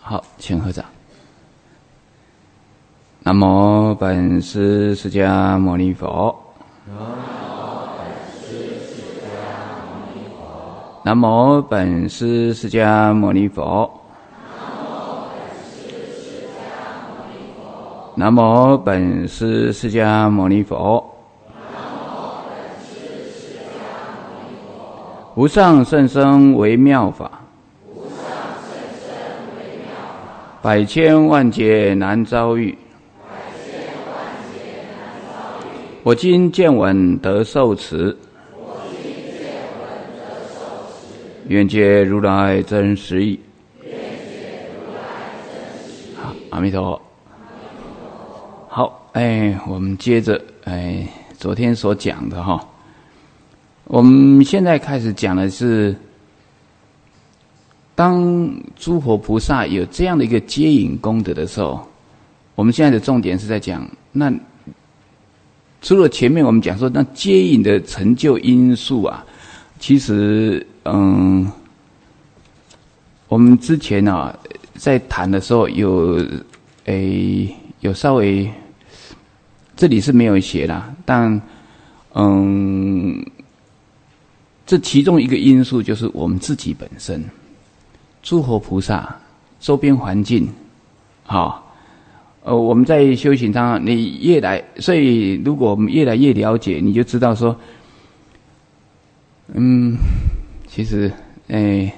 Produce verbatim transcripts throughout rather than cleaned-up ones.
好，请合掌。南无本师释迦牟尼佛。南无本师释迦牟尼佛。南无本师释迦牟尼佛。无上甚深微妙法，百千万劫难遭遇。我今见闻得受持，愿解如来真实义。好，阿弥陀佛。好，哎，我们接着哎昨天所讲的哈，我们现在开始讲的是，当诸佛菩萨有这样的一个接引功德的时候，我们现在的重点是在讲，那除了前面我们讲说那接引的成就因素啊，其实嗯，我们之前啊在谈的时候有诶有稍微这里是没有写啦，但嗯。这其中一个因素就是我们自己本身，诸佛菩萨周边环境，好，呃，我们在修行上，你越来，所以如果我们越来越了解，你就知道说，嗯，其实，哎，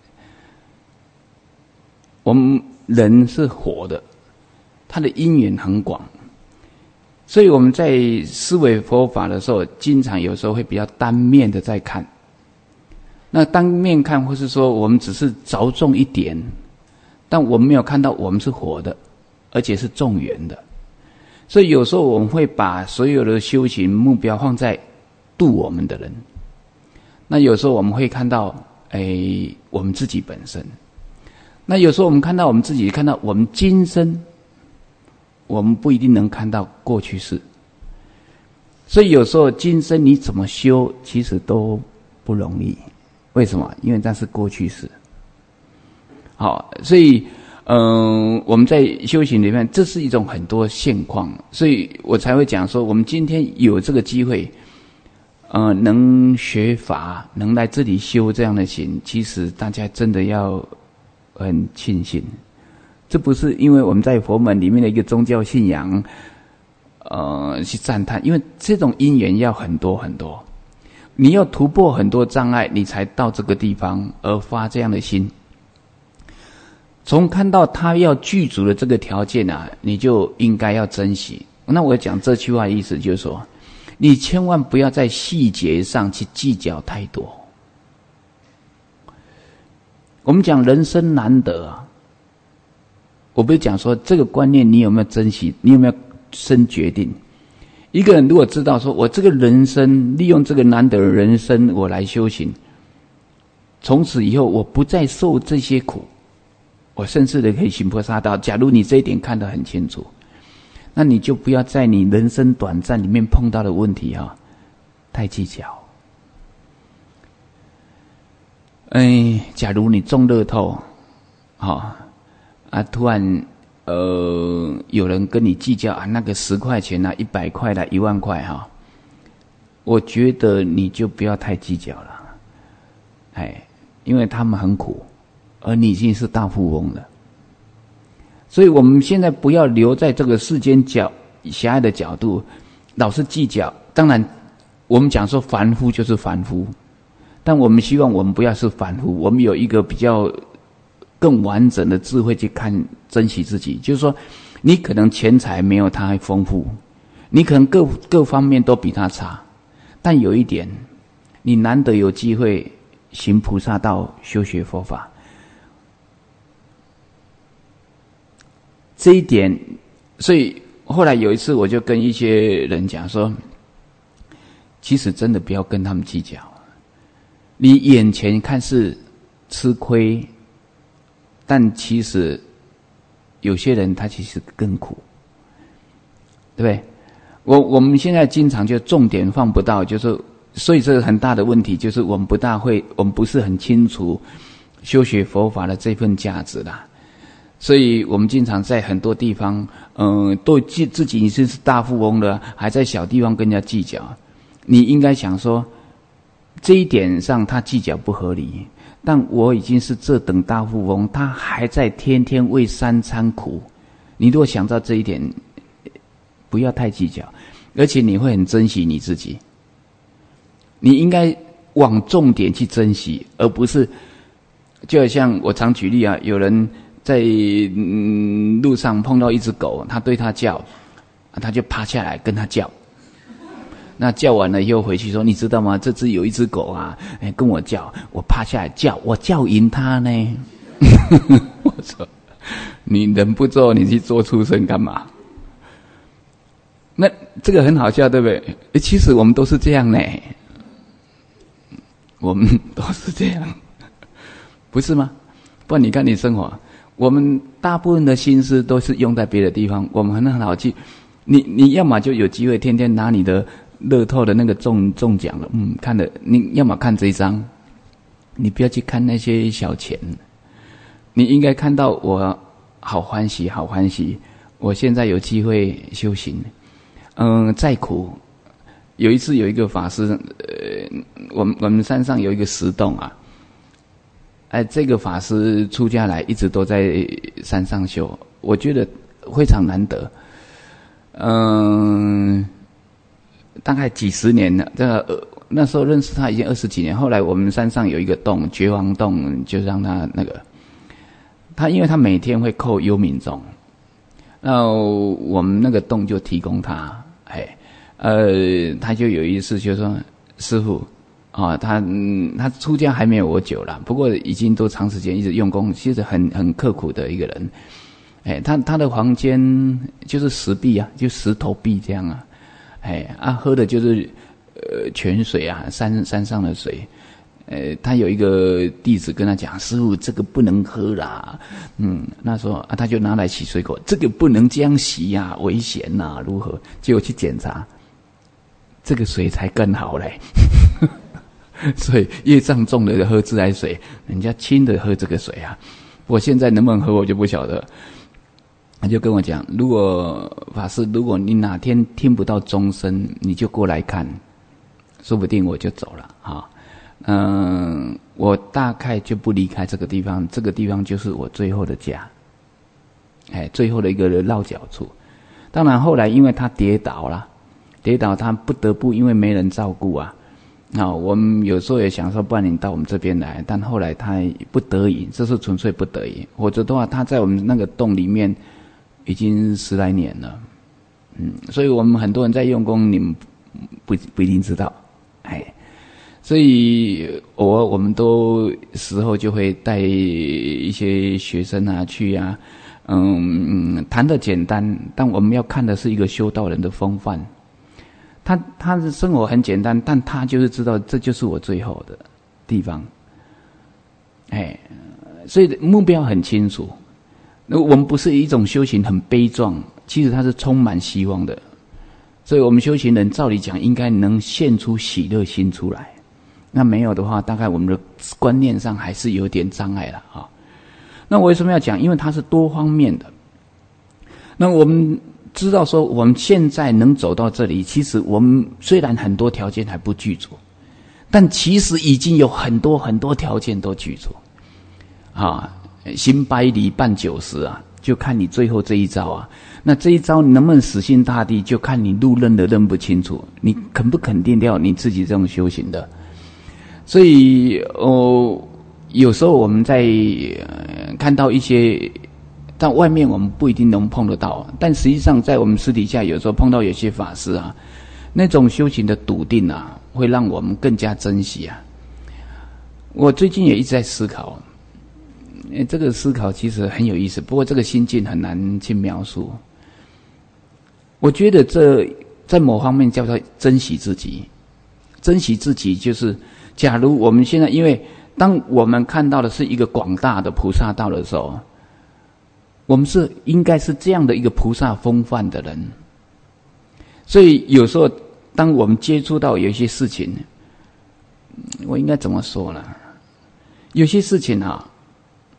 我们人是活的，他的因缘很广，所以我们在思维佛法的时候，经常有时候会比较单面的在看。那单面看，或是说我们只是着重一点，但我们没有看到我们是活的，而且是众缘的。所以有时候我们会把所有的修行目标放在度我们的人。那有时候我们会看到，哎，我们自己本身。那有时候我们看到我们自己，看到我们今生，我们不一定能看到过去式。所以有时候今生你怎么修，其实都不容易。为什么？因为那是过去式。好，所以，嗯、呃，我们在修行里面，这是一种很多现况，所以我才会讲说，我们今天有这个机会，呃，能学法，能来这里修这样的行，其实大家真的要很庆幸。这不是因为我们在佛门里面的一个宗教信仰，呃，去赞叹，因为这种因缘要很多很多。你要突破很多障碍，你才到这个地方而发这样的心。从看到他要具足的这个条件啊，你就应该要珍惜。那我讲这句话的意思就是说，你千万不要在细节上去计较太多。我们讲人生难得啊，我不是讲说这个观念你有没有珍惜，你有没有深决定。一个人如果知道说，我这个人生利用这个难得的人生，我来修行，从此以后我不再受这些苦，我甚至的可以行菩萨道。假如你这一点看得很清楚，那你就不要在你人生短暂里面碰到的问题啊，太计较。哎，假如你中乐透，好啊，突然。呃，有人跟你计较啊，那个十块钱啊，一百块啦，一万块哈，我觉得你就不要太计较了，哎，因为他们很苦，而你已经是大富翁了，所以我们现在不要留在这个世间角狭隘的角度，老是计较。当然，我们讲说凡夫就是凡夫，但我们希望我们不要是凡夫，我们有一个比较。更完整的智慧去看珍惜自己，就是说，你可能钱财没有他丰富，你可能各各方面都比他差，但有一点，你难得有机会行菩萨道、修学佛法，这一点，所以后来有一次我就跟一些人讲说，其实真的不要跟他们计较，你眼前看似吃亏。但其实有些人他其实更苦，对不对？我我们现在经常就重点放不到，就是所以这个很大的问题就是我们不大会，我们不是很清楚修学佛法的这份价值啦。 所以我们经常在很多地方，嗯、呃，都自自己已经是大富翁了，还在小地方跟人家计较。你应该想说，这一点上他计较不合理，但我已经是这等大富翁，他还在天天为三餐苦。你如果想到这一点，不要太计较，而且你会很珍惜你自己。你应该往重点去珍惜，而不是就好像我常举例啊，有人在、嗯、路上碰到一只狗，他对它叫，他就趴下来跟它叫。那叫完了以后回去说，你知道吗？这只有一只狗啊，哎，跟我叫，我趴下来叫，我叫赢它呢。我说，你人不做，你去做畜生干嘛？那这个很好笑，对不对？其实我们都是这样呢，我们都是这样，不是吗？不然你看你生活，我们大部分的心思都是用在别的地方，我们很好去，你你要么就有机会天天拿你的乐透的那个中中奖了，嗯，看的，你要么看这一张，你不要去看那些小钱，你应该看到我好欢喜，好欢喜，我现在有机会修行，嗯，再苦，有一次有一个法师，呃，我们我们山上有一个石洞啊。哎，这个法师出家来一直都在山上修，我觉得非常难得。嗯，大概几十年了，这个、呃、那时候认识他已经二十几年。后来我们山上有一个洞，觉王洞，就让他那个他，因为他每天会扣幽冥钟，那我们那个洞就提供他，哎，呃，他就有一次就说：“师父。”啊、哦，他嗯，他出家还没有我久了，不过已经都长时间一直用功，其实很很刻苦的一个人。哎，他他的房间就是石壁啊，就石头壁这样啊，哎啊，喝的就是呃泉水啊，山山上的水。呃，他有一个弟子跟他讲：“师父，这个不能喝啦。”嗯，那时候啊，他就拿来洗水果，这个不能这样洗呀、啊，危险呐、啊，如何？结果去检查，这个水才更好嘞。所以业障重的喝自来水，人家轻的喝这个水啊。我现在能不能喝我就不晓得。他就跟我讲，如果法师，如果你哪天听不到钟声，你就过来看，说不定我就走了啊。嗯，我大概就不离开这个地方，这个地方就是我最后的家，哎，最后的一个落脚处。当然后来因为他跌倒了，跌倒他不得不因为没人照顾啊。那、哦、我们有时候也想说，不然你到我们这边来，但后来他不得已，这是纯粹不得已，否则的话，他在我们那个洞里面已经十来年了，嗯，所以我们很多人在用功，你们不不一定知道，哎，所以偶尔我们都时候就会带一些学生啊去啊，嗯嗯，谈得简单，但我们要看的是一个修道人的风范。他他的生活很简单，但他就是知道这就是我最后的地方，哎，所以目标很清楚。那我们不是一种修行很悲壮，其实它是充满希望的。所以我们修行人照理讲应该能现出喜乐心出来，那没有的话，大概我们的观念上还是有点障碍了啊。那我为什么要讲？因为它是多方面的。那我们知道说我们现在能走到这里，其实我们虽然很多条件还不具足，但其实已经有很多很多条件都具足。啊，行百里半九十啊，就看你最后这一招啊。那这一招你能不能死心塌地，就看你路认得认不清楚，你肯不肯定掉你自己这种修行的。所以哦，有时候我们在、呃、看到一些。但外面我们不一定能碰得到，但实际上在我们私底下有时候碰到有些法师啊，那种修行的笃定啊，会让我们更加珍惜啊。我最近也一直在思考，这个思考其实很有意思，不过这个心境很难去描述。我觉得这在某方面叫做珍惜自己，珍惜自己就是假如我们现在，因为当我们看到的是一个广大的菩萨道的时候，我们是应该是这样的一个菩萨风范的人，所以有时候当我们接触到有一些事情，我应该怎么说呢？有些事情啊，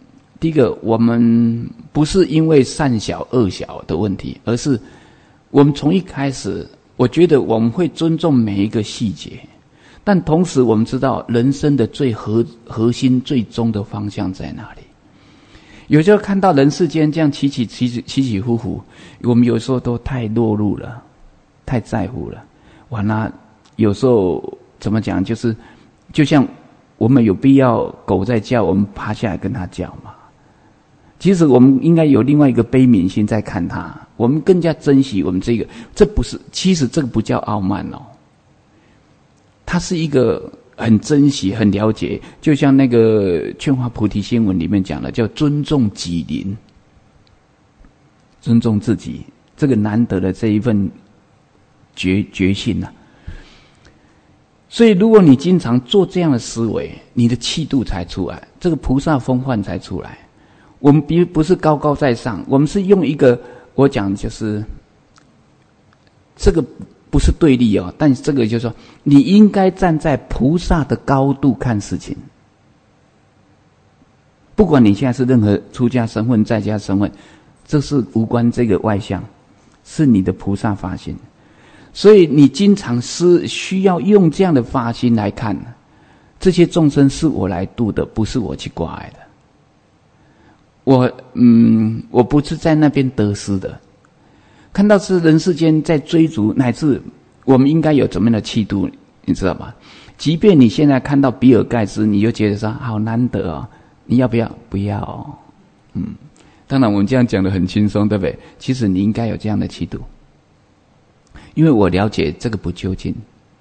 第一个，我们不是因为善小恶小的问题，而是我们从一开始，我觉得我们会尊重每一个细节，但同时我们知道人生的最核核心、最终的方向在哪里。有时候看到人世间这样起起起起起起伏伏，我们有时候都太落入了，太在乎了。完了，有时候怎么讲，就是就像我们有必要狗在叫，我们趴下来跟它叫嘛。其实我们应该有另外一个悲悯心在看它，我们更加珍惜我们这个。这不是，其实这个不叫傲慢哦，它是一个很珍惜、很了解，就像那个《劝化菩提心文》里面讲的，叫尊重己灵，尊重自己，这个难得的这一份觉觉性啊。所以，如果你经常做这样的思维，你的气度才出来，这个菩萨风范才出来。我们不不是高高在上，我们是用一个，我讲就是这个不是对立哦，但这个就是说，你应该站在菩萨的高度看事情。不管你现在是任何出家身份、在家身份，这是无关这个外相，是你的菩萨发心。所以你经常是需要用这样的发心来看，这些众生是我来度的，不是我去挂碍的。我嗯，我不是在那边得失的。看到是人世间在追逐，乃至我们应该有怎么样的气度，你知道吗？即便你现在看到比尔盖茨，你就觉得说好难得哦，你要不要？不要哦。嗯，当然我们这样讲得很轻松，对不对？其实你应该有这样的气度，因为我了解这个不究竟。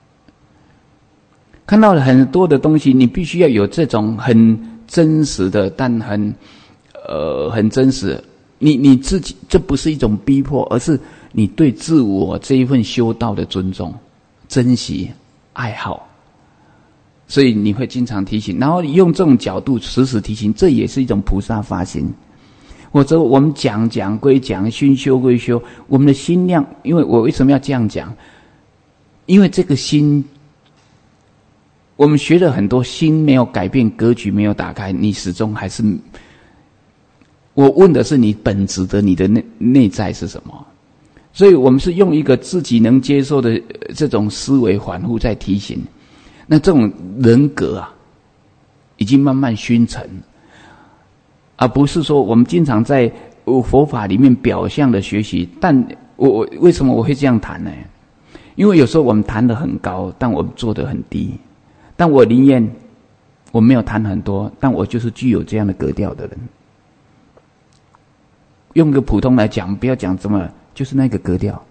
看到了很多的东西，你必须要有这种很真实的，但很呃很真实。你你自己，这不是一种逼迫，而是你对自我这一份修道的尊重、珍惜、爱好。所以你会经常提醒，然后用这种角度时时提醒，这也是一种菩萨发心。或者我们讲讲归讲，熏修归修，我们的心量，因为我为什么要这样讲？因为这个心，我们学了很多，心没有改变，格局没有打开，你始终还是。我问的是你本质的，你的内内在是什么？所以我们是用一个自己能接受的这种思维反复在提醒，那这种人格啊，已经慢慢熏沉，而不是说我们经常在佛法里面表象的学习。但我我为什么我会这样谈呢？因为有时候我们谈得很高，但我们做得很低。但我宁愿我没有谈很多，但我就是具有这样的格调的人。用个普通来讲，不要讲怎么，就是那个格调，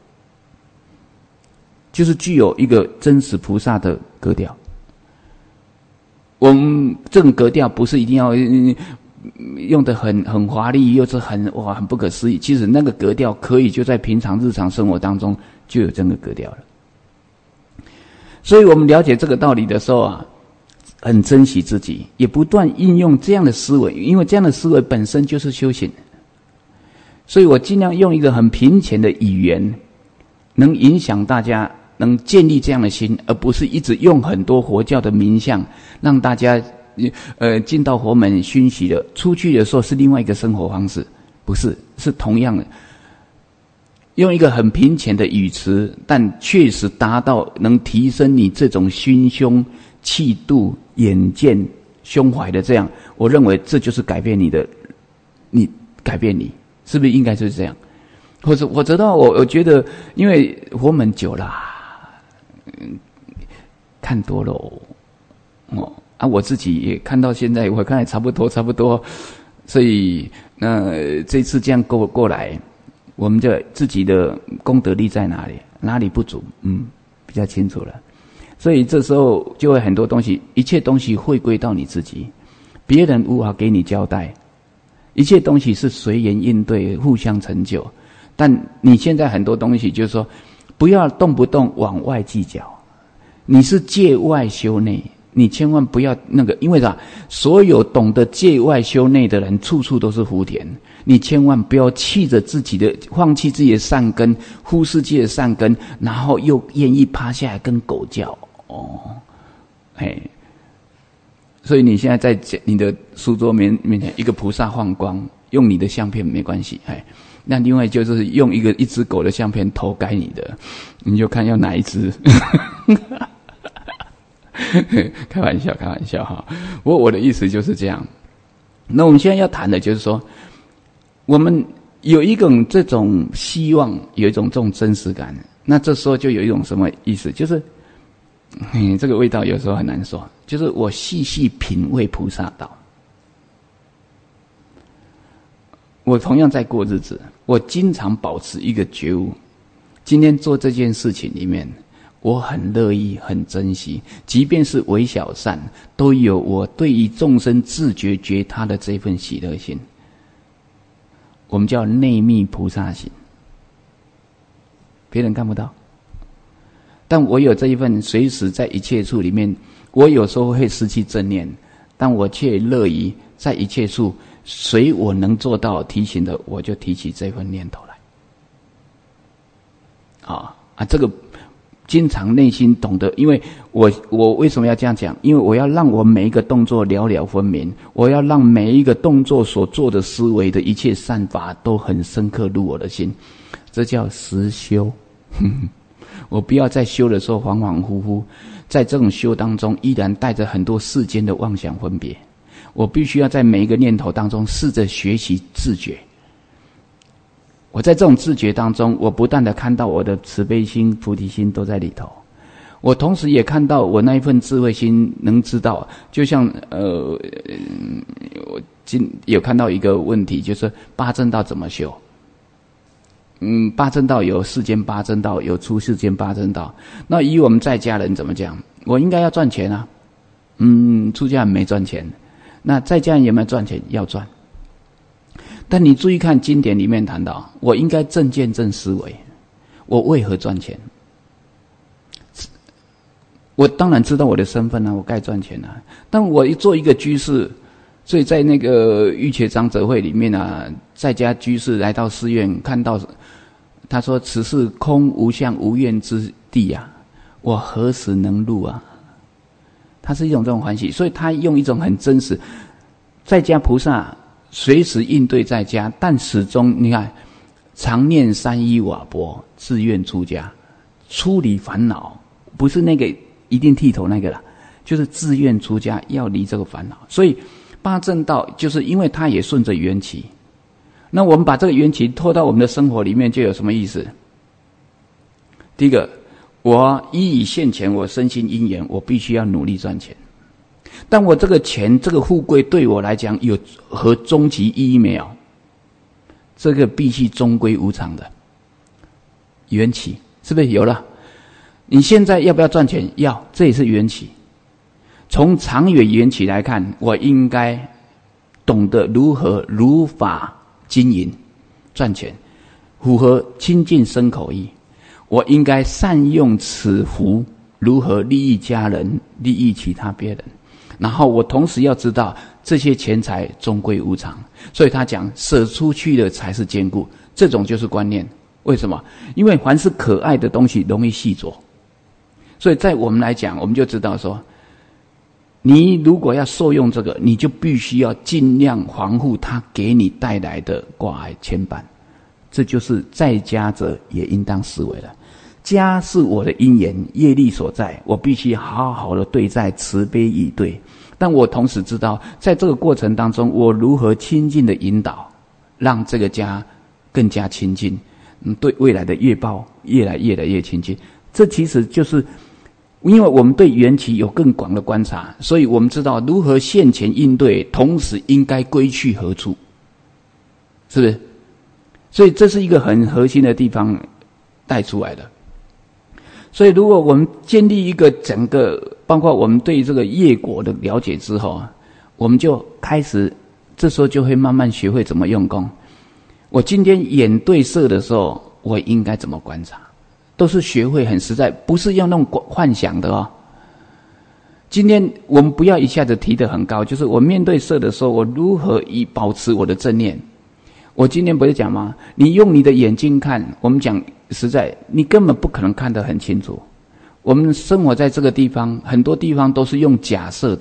就是具有一个真实菩萨的格调。我们这种格调不是一定要用得很很华丽，又是很哇很不可思议。其实那个格调可以就在平常日常生活当中就有这个格调了。所以我们了解这个道理的时候啊，很珍惜自己，也不断应用这样的思维，因为这样的思维本身就是修行。所以我尽量用一个很平浅的语言，能影响大家，能建立这样的心，而不是一直用很多佛教的名相，让大家呃进到佛门熏习了，出去的时候是另外一个生活方式，不是，是同样的，用一个很平浅的语词，但确实达到能提升你这种心胸、气度、眼见、胸怀的这样，我认为这就是改变你的，你改变你。是不是应该就是这样？或者我知道，我我觉得，因为佛门久了，嗯，看多了哦啊，我自己也看到现在，我看也差不多差不多，所以那这次这样过过来，我们就自己的功德力在哪里，哪里不足，嗯，比较清楚了。所以这时候就会很多东西，一切东西会归到你自己，别人无法给你交代。一切东西是随缘应对，互相成就。但你现在很多东西就是说，不要动不动往外计较。你是借外修内，你千万不要那个，因为啥？所有懂得借外修内的人，处处都是福田。你千万不要气着自己的，放弃自己的善根，忽视自己的善根，然后又愿意趴下来跟狗叫哦，嘿。 所以你现在在你的书桌面面前一个菩萨放光，用你的相片没关系，哎，那另外就是用一个一只狗的相片头盖你的，你就看要哪一只。开玩笑，开玩笑哈。不过我的意思就是这样。那我们现在要谈的就是说，我们有一种这种希望，有一种这种真实感。那这时候就有一种什么意思？就是，嗯，这个味道有时候很难说。就是我细细品味菩萨道。我同样在过日子，我经常保持一个觉悟。今天做这件事情里面，我很乐意，很珍惜，即便是微小善，都有我对于众生自觉觉他的这份喜乐心。我们叫内密菩萨心，别人看不到，但我有这一份随时在一切处里面，我有时候会失去正念，但我却乐于在一切处，随我能做到提醒的，我就提起这份念头来。啊啊，这个经常内心懂得，因为我我为什么要这样讲？因为我要让我每一个动作了了分明，我要让每一个动作所做的思维的一切善法都很深刻入我的心，这叫实修。我不要在修的时候恍恍惚惚，在这种修当中依然带着很多世间的妄想分别。我必须要在每一个念头当中试着学习自觉。我在这种自觉当中，我不断的看到我的慈悲心、菩提心都在里头。我同时也看到我那一份智慧心能知道，就像呃，我今有看到一个问题，就是八正道怎么修？嗯，八正道有世间八正道，有出世间八正道。那以我们在家人怎么讲？我应该要赚钱啊。嗯，出家人没赚钱，那在家人有没有赚钱？要赚。但你注意看经典里面谈到，我应该正见正思维，我为何赚钱？我当然知道我的身份啊，我该赚钱啊。但我一做一个居士，所以在那个玉伽长者会里面啊，在家居士来到寺院，看到他说：“此是空无相无愿之地啊，我何时能入啊？”他是一种这种欢喜，所以他用一种很真实，在家菩萨。随时应对在家，但始终你看，常念三依瓦钵，自愿出家，出离烦恼，不是那个一定剃头那个啦，就是自愿出家，要离这个烦恼。所以八正道就是因为它也顺着缘起，那我们把这个缘起拖到我们的生活里面，就有什么意思？第一个，我依以现前我身心因缘，我必须要努力赚钱。但我这个钱，这个富贵对我来讲有何终极意义没有？这个必须终归无常的缘起，是不是有了？你现在要不要赚钱？要，这也是缘起。从长远缘起来看，我应该懂得如何如法经营赚钱，符合清净身口意。我应该善用此福，如何利益家人，利益其他别人。然后我同时要知道这些钱财终归无常，所以他讲舍出去的才是坚固，这种就是观念。为什么？因为凡是可爱的东西容易细着，所以在我们来讲，我们就知道说，你如果要受用这个，你就必须要尽量防护它给你带来的挂碍牵绊。这就是在家者也应当思维了。家是我的因缘业力所在，我必须好好的对待，慈悲以对。但我同时知道，在这个过程当中，我如何亲近的引导，让这个家更加亲近，嗯，对未来的业报越来越来越亲近。这其实就是因为我们对缘起有更广的观察，所以我们知道如何现前应对，同时应该归去何处，是不是？所以这是一个很核心的地方带出来的。所以如果我们建立一个整个，包括我们对这个业果的了解之后啊，我们就开始，这时候就会慢慢学会怎么用功。我今天眼对色的时候，我应该怎么观察，都是学会很实在，不是要那种幻想的哦。今天我们不要一下子提得很高，就是我面对色的时候，我如何以保持我的正念。我今天不是讲吗？你用你的眼睛看，我们讲实在，你根本不可能看得很清楚。我们生活在这个地方，很多地方都是用假设的，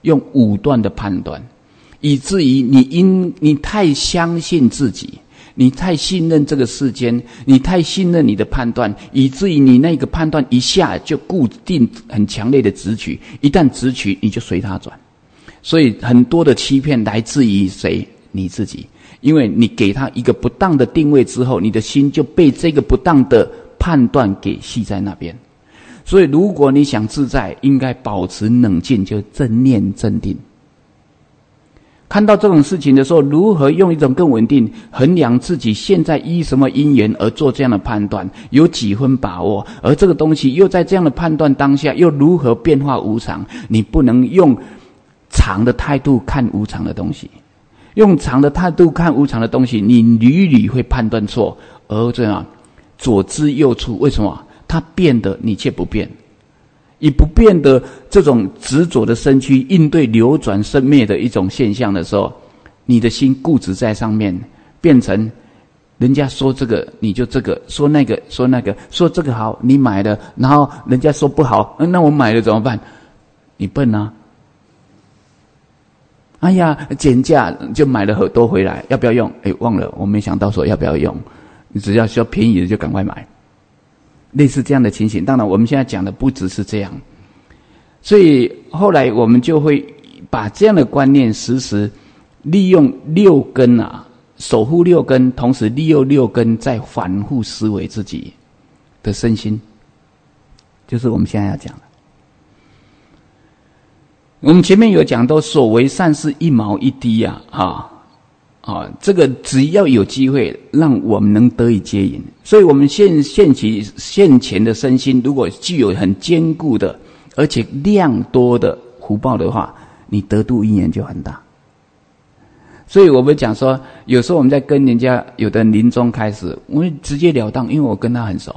用武断的判断，以至于你因你太相信自己，你太信任这个世间，你太信任你的判断，以至于你那个判断一下就固定很强烈的直取，一旦直取你就随它转。所以很多的欺骗来自于谁？你自己。因为你给他一个不当的定位之后，你的心就被这个不当的判断给系在那边。所以如果你想自在，应该保持冷静，就正念正定。看到这种事情的时候，如何用一种更稳定衡量自己现在依什么因缘而做这样的判断，有几分把握，而这个东西又在这样的判断当下又如何变化无常，你不能用常的态度看无常的东西，用常的态度看无常的东西，你屡屡会判断错，而这样左支右绌。为什么？它变的你却不变，以不变的这种执着的身躯应对流转生灭的一种现象的时候，你的心固执在上面，变成人家说这个你就这个，说那个说那个，说这个好你买了，然后人家说不好，那我买了怎么办？你笨啊！哎呀，减价就买了很多回来，要不要用？哎，忘了，我没想到说要不要用。你只要需要便宜的就赶快买，类似这样的情形。当然，我们现在讲的不只是这样，所以后来我们就会把这样的观念时时利用六根啊，守护六根，同时利用六根再反复思维自己的身心，就是我们现在要讲的。我们前面有讲到，所为善事一毛一滴啊，啊啊，这个只要有机会，让我们能得以接引。所以，我们现现其现前的身心，如果具有很坚固的，而且量多的福报的话，你得度因缘就很大。所以我们讲说，有时候我们在跟人家有的人临终开始，我会直截了当，因为我跟他很熟。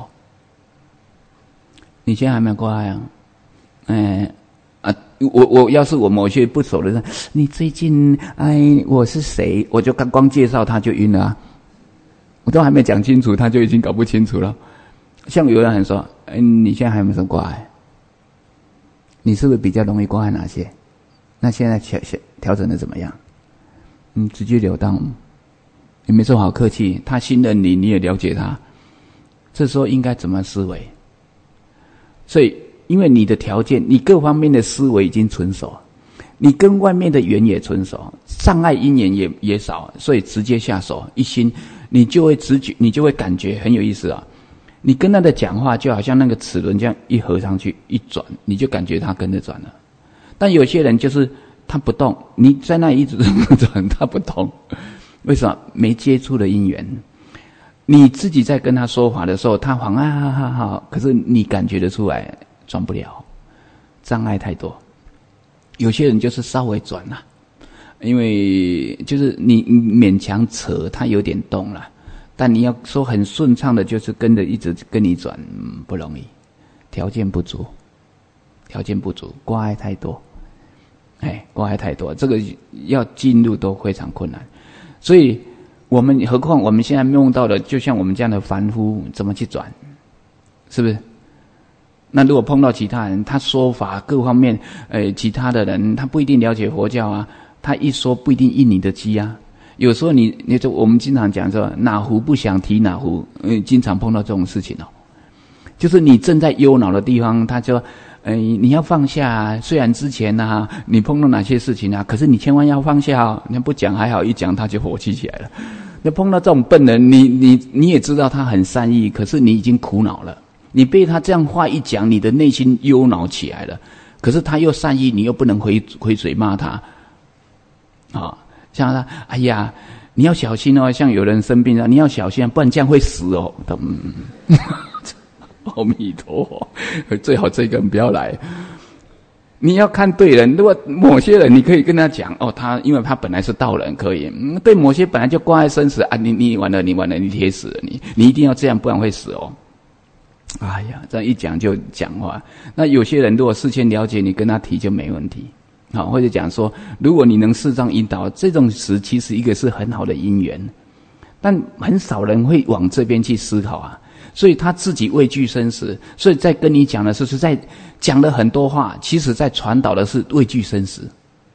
你现在还没有过来啊？哎。啊，我我要是我某些不熟的人，你最近哎，我是谁？我就刚光介绍他就晕了啊，我都还没讲清楚，他就已经搞不清楚了。像有人很说，哎，你现在还有没有什么挂碍？你是不是比较容易挂碍哪些？那现在调调整的怎么样？嗯，直截了当，你没说好客气，他信任你，你也了解他，这时候应该怎么思维？所以。因为你的条件，你各方面的思维已经成熟，你跟外面的缘也成熟，障碍因缘也也少，所以直接下手一心，你就会直觉，你就会感觉很有意思啊。你跟他的讲话就好像那个齿轮这样一合上去一转，你就感觉他跟着转了。但有些人就是他不动，你在那一直转，他不动，为什么？没接触的因缘。你自己在跟他说法的时候，他好啊哈哈哈，可是你感觉得出来。转不了，障碍太多。有些人就是稍微转了，因为就是你勉强扯，他有点动了，但你要说很顺畅的，就是跟着一直跟你转，嗯，不容易，条件不足，条件不足，挂碍太多，哎，挂碍太多，这个要进入都非常困难。所以我们何况我们现在用到的，就像我们这样的凡夫，怎么去转？是不是？那如果碰到其他人，他说法各方面，呃，其他的人他不一定了解佛教啊，他一说不一定应你的机啊。有时候你，你就我们经常讲说，哪壶不想提哪壶，嗯，经常碰到这种事情哦。就是你正在忧恼的地方，他说，呃，你要放下啊。虽然之前啊，你碰到哪些事情啊，可是你千万要放下哦。你不讲还好，一讲他就火气起来了。那碰到这种笨人，你你你也知道他很善意，可是你已经苦恼了。你被他这样话一讲，你的内心忧恼起来了。可是他又善意，你又不能回回嘴骂他，啊、哦，像他，哎呀，你要小心哦。像有人生病了，你要小心啊，不然这样会死哦。嗯，阿弥陀佛，最好这个人不要来。你要看对人，如果某些人你可以跟他讲哦，他因为他本来是道人，可以。嗯，对某些本来就挂碍生死啊，你你完了，你完了，你铁死了，你你一定要这样，不然会死哦。哎呀，这样一讲就讲话。那有些人如果事先了解，你跟他提就没问题。好，或者讲说，如果你能适当引导，这种时其实一个是很好的因缘，但很少人会往这边去思考啊。所以他自己畏惧生死，所以在跟你讲的是是在讲了很多话，其实在传导的是畏惧生死。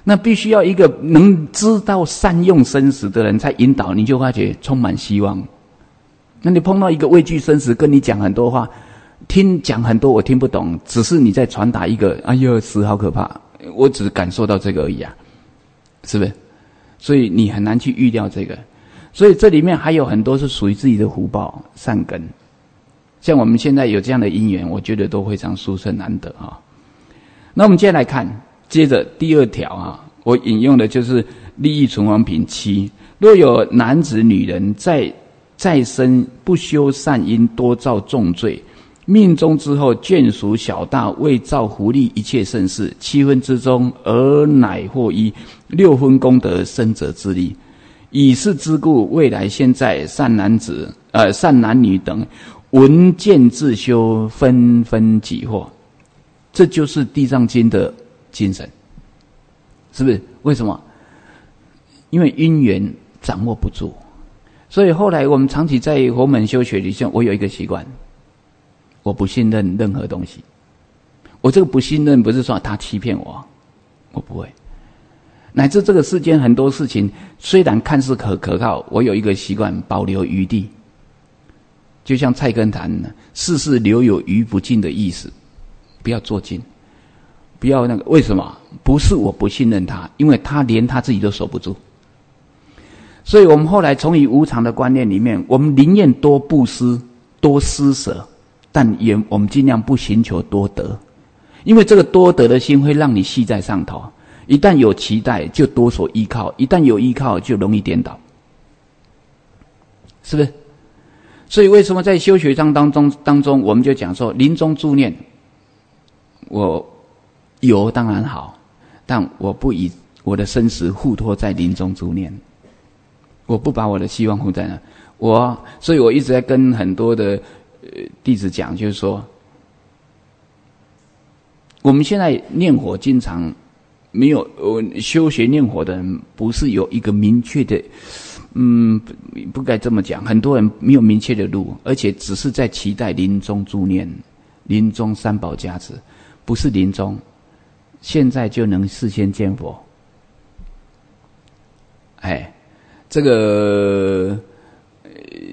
那必须要一个能知道善用生死的人才引导，你就发觉充满希望。那你碰到一个畏惧生死，跟你讲很多话，听讲很多我听不懂，只是你在传达一个，哎呦，死好可怕，我只感受到这个而已啊，是不是？所以你很难去预料这个。所以这里面还有很多是属于自己的福报善根。像我们现在有这样的因缘，我觉得都非常殊胜难得啊。那我们接下来看，接着第二条啊，我引用的就是利益存亡品七。若有男子女人在再生不修善因，多造重罪，命中之后眷属小大，为造福利一切盛事，七分之中而乃获一，六分功德生者之力。以是之故，未来现在善男子呃善男女等闻见自修，纷纷己获。这就是地藏经的精神，是不是？为什么？因为因缘掌握不住，所以后来我们长期在佛门修学里面，我有一个习惯，我不信任任何东西。我这个不信任不是说他欺骗我，我不会。乃至这个世间很多事情虽然看似可可靠，我有一个习惯，保留余地。就像菜根谭，事事留有余不尽的意思，不要做尽，不要那个。为什么？不是我不信任他，因为他连他自己都守不住。所以我们后来从于无常的观念里面，我们宁愿多布施多施舍，但也我们尽量不寻求多得，因为这个多得的心会让你系在上头，一旦有期待就多所依靠，一旦有依靠就容易颠倒，是不是？所以为什么在修学章当中当中我们就讲说，临终助念我有当然好，但我不以我的生死付托在临终助念，我不把我的希望付在那。我所以我一直在跟很多的呃弟子讲，就是说我们现在念佛经常没有呃修学念佛的人不是有一个明确的，嗯，不该这么讲，很多人没有明确的路，而且只是在期待临终助念，临终三宝加持，不是临终现在就能事先见佛。哎，这个呃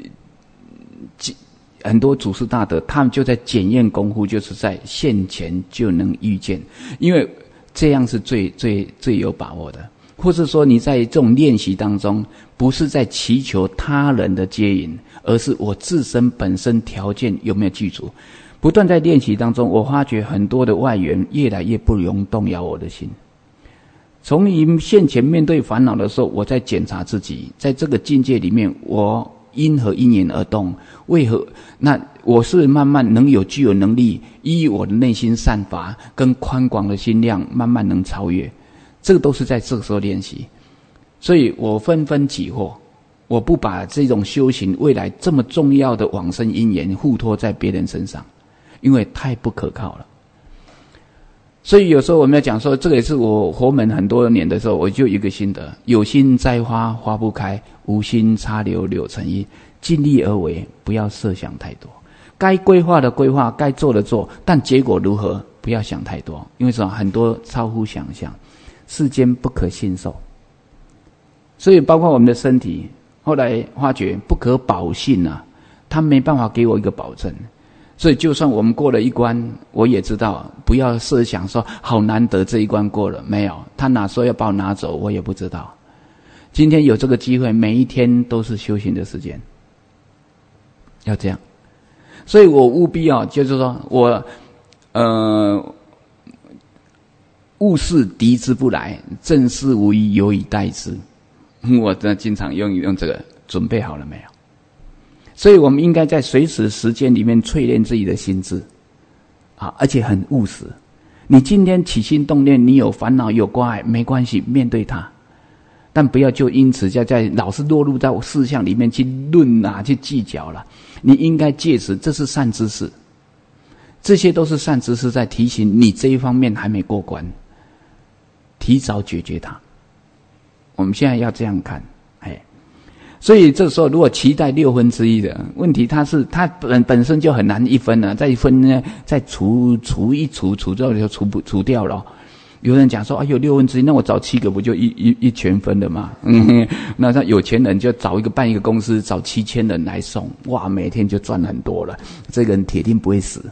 很多祖师大德他们就在检验功夫，就是在现前就能预见，因为这样是最最最有把握的。或是说你在这种练习当中，不是在祈求他人的接引，而是我自身本身条件有没有具足。不断在练习当中，我发觉很多的外缘越来越不容动摇我的心。从于现前面对烦恼的时候，我在检查自己，在这个境界里面，我因何因缘而动？为何？那我是慢慢能有具有能力，依我的内心善法跟宽广的心量，慢慢能超越。这个都是在这个时候练习，所以我纷纷己获，我不把这种修行未来这么重要的往生因缘付托在别人身上，因为太不可靠了。所以有时候我们要讲说，这个也是我佛门很多年的时候，我就有一个心得：有心栽花花不开，无心插柳柳成荫。尽力而为，不要设想太多。该规划的规划，该做的做，但结果如何，不要想太多，因为什么？很多超乎想象。世间不可信受，所以包括我们的身体，后来发觉不可保信啊，他没办法给我一个保证。所以就算我们过了一关，我也知道不要设想说好难得这一关过了，没有，他哪说要把我拿走，我也不知道。今天有这个机会，每一天都是修行的时间，要这样。所以我务必要，就是说我呃。物事敌之不来，正事无疑有以待之。我真的经常用用这个，准备好了没有？所以我们应该在随时时间里面淬炼自己的心智，啊，而且很务实。你今天起心动念，你有烦恼有挂碍，没关系，面对它，但不要就因此在在老是落入到事项里面去论啊，去计较了。你应该借此，这是善知识，这些都是善知识在提醒你这一方面还没过关。提早解决它，我们现在要这样看，哎，所以这时候如果期待六分之一的问题，它是它本本身就很难一分了，再一分呢，再除除一除除掉就除不除掉了， 有人讲说，哎呦，六分之一，那我找七个不就一一一全分了吗？嗯，那他有钱人就找一个办一个公司，找七千人来送，哇，每天就赚很多了。这个人铁定不会死。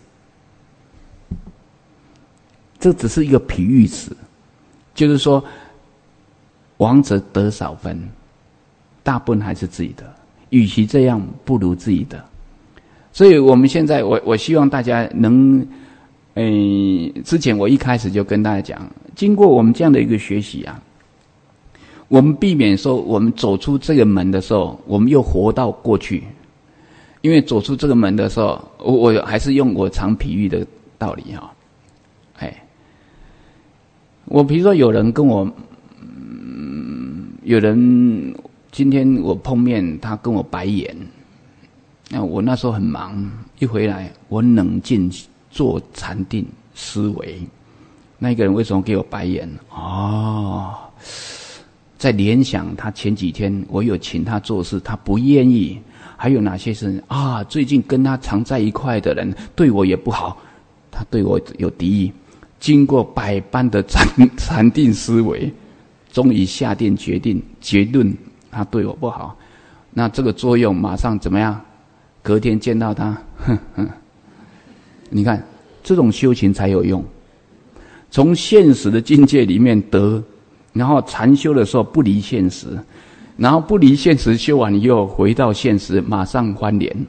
这只是一个比喻词，就是说，王者得少分，大部分还是自己的。与其这样，不如自己的。所以我们现在，我我希望大家能。诶，之前我一开始就跟大家讲，经过我们这样的一个学习啊，我们避免说我们走出这个门的时候，我们又活到过去。因为走出这个门的时候，我我还是用我常比喻的道理哈。哎，我比如说有人跟我，嗯，有人今天我碰面，他跟我白眼，那我那时候很忙，一回来我冷静。做禅定思维，那个人为什么给我白眼？哦，在联想他前几天我有请他做事，他不愿意。还有哪些事啊？最近跟他常在一块的人对我也不好，他对我有敌意。经过百般的禅禅定思维，终于下定决定结论，他对我不好。那这个作用马上怎么样？隔天见到他，哼哼。你看，这种修行才有用。从现实的境界里面得，然后禅修的时候不离现实，然后不离现实修完以后回到现实，马上翻脸。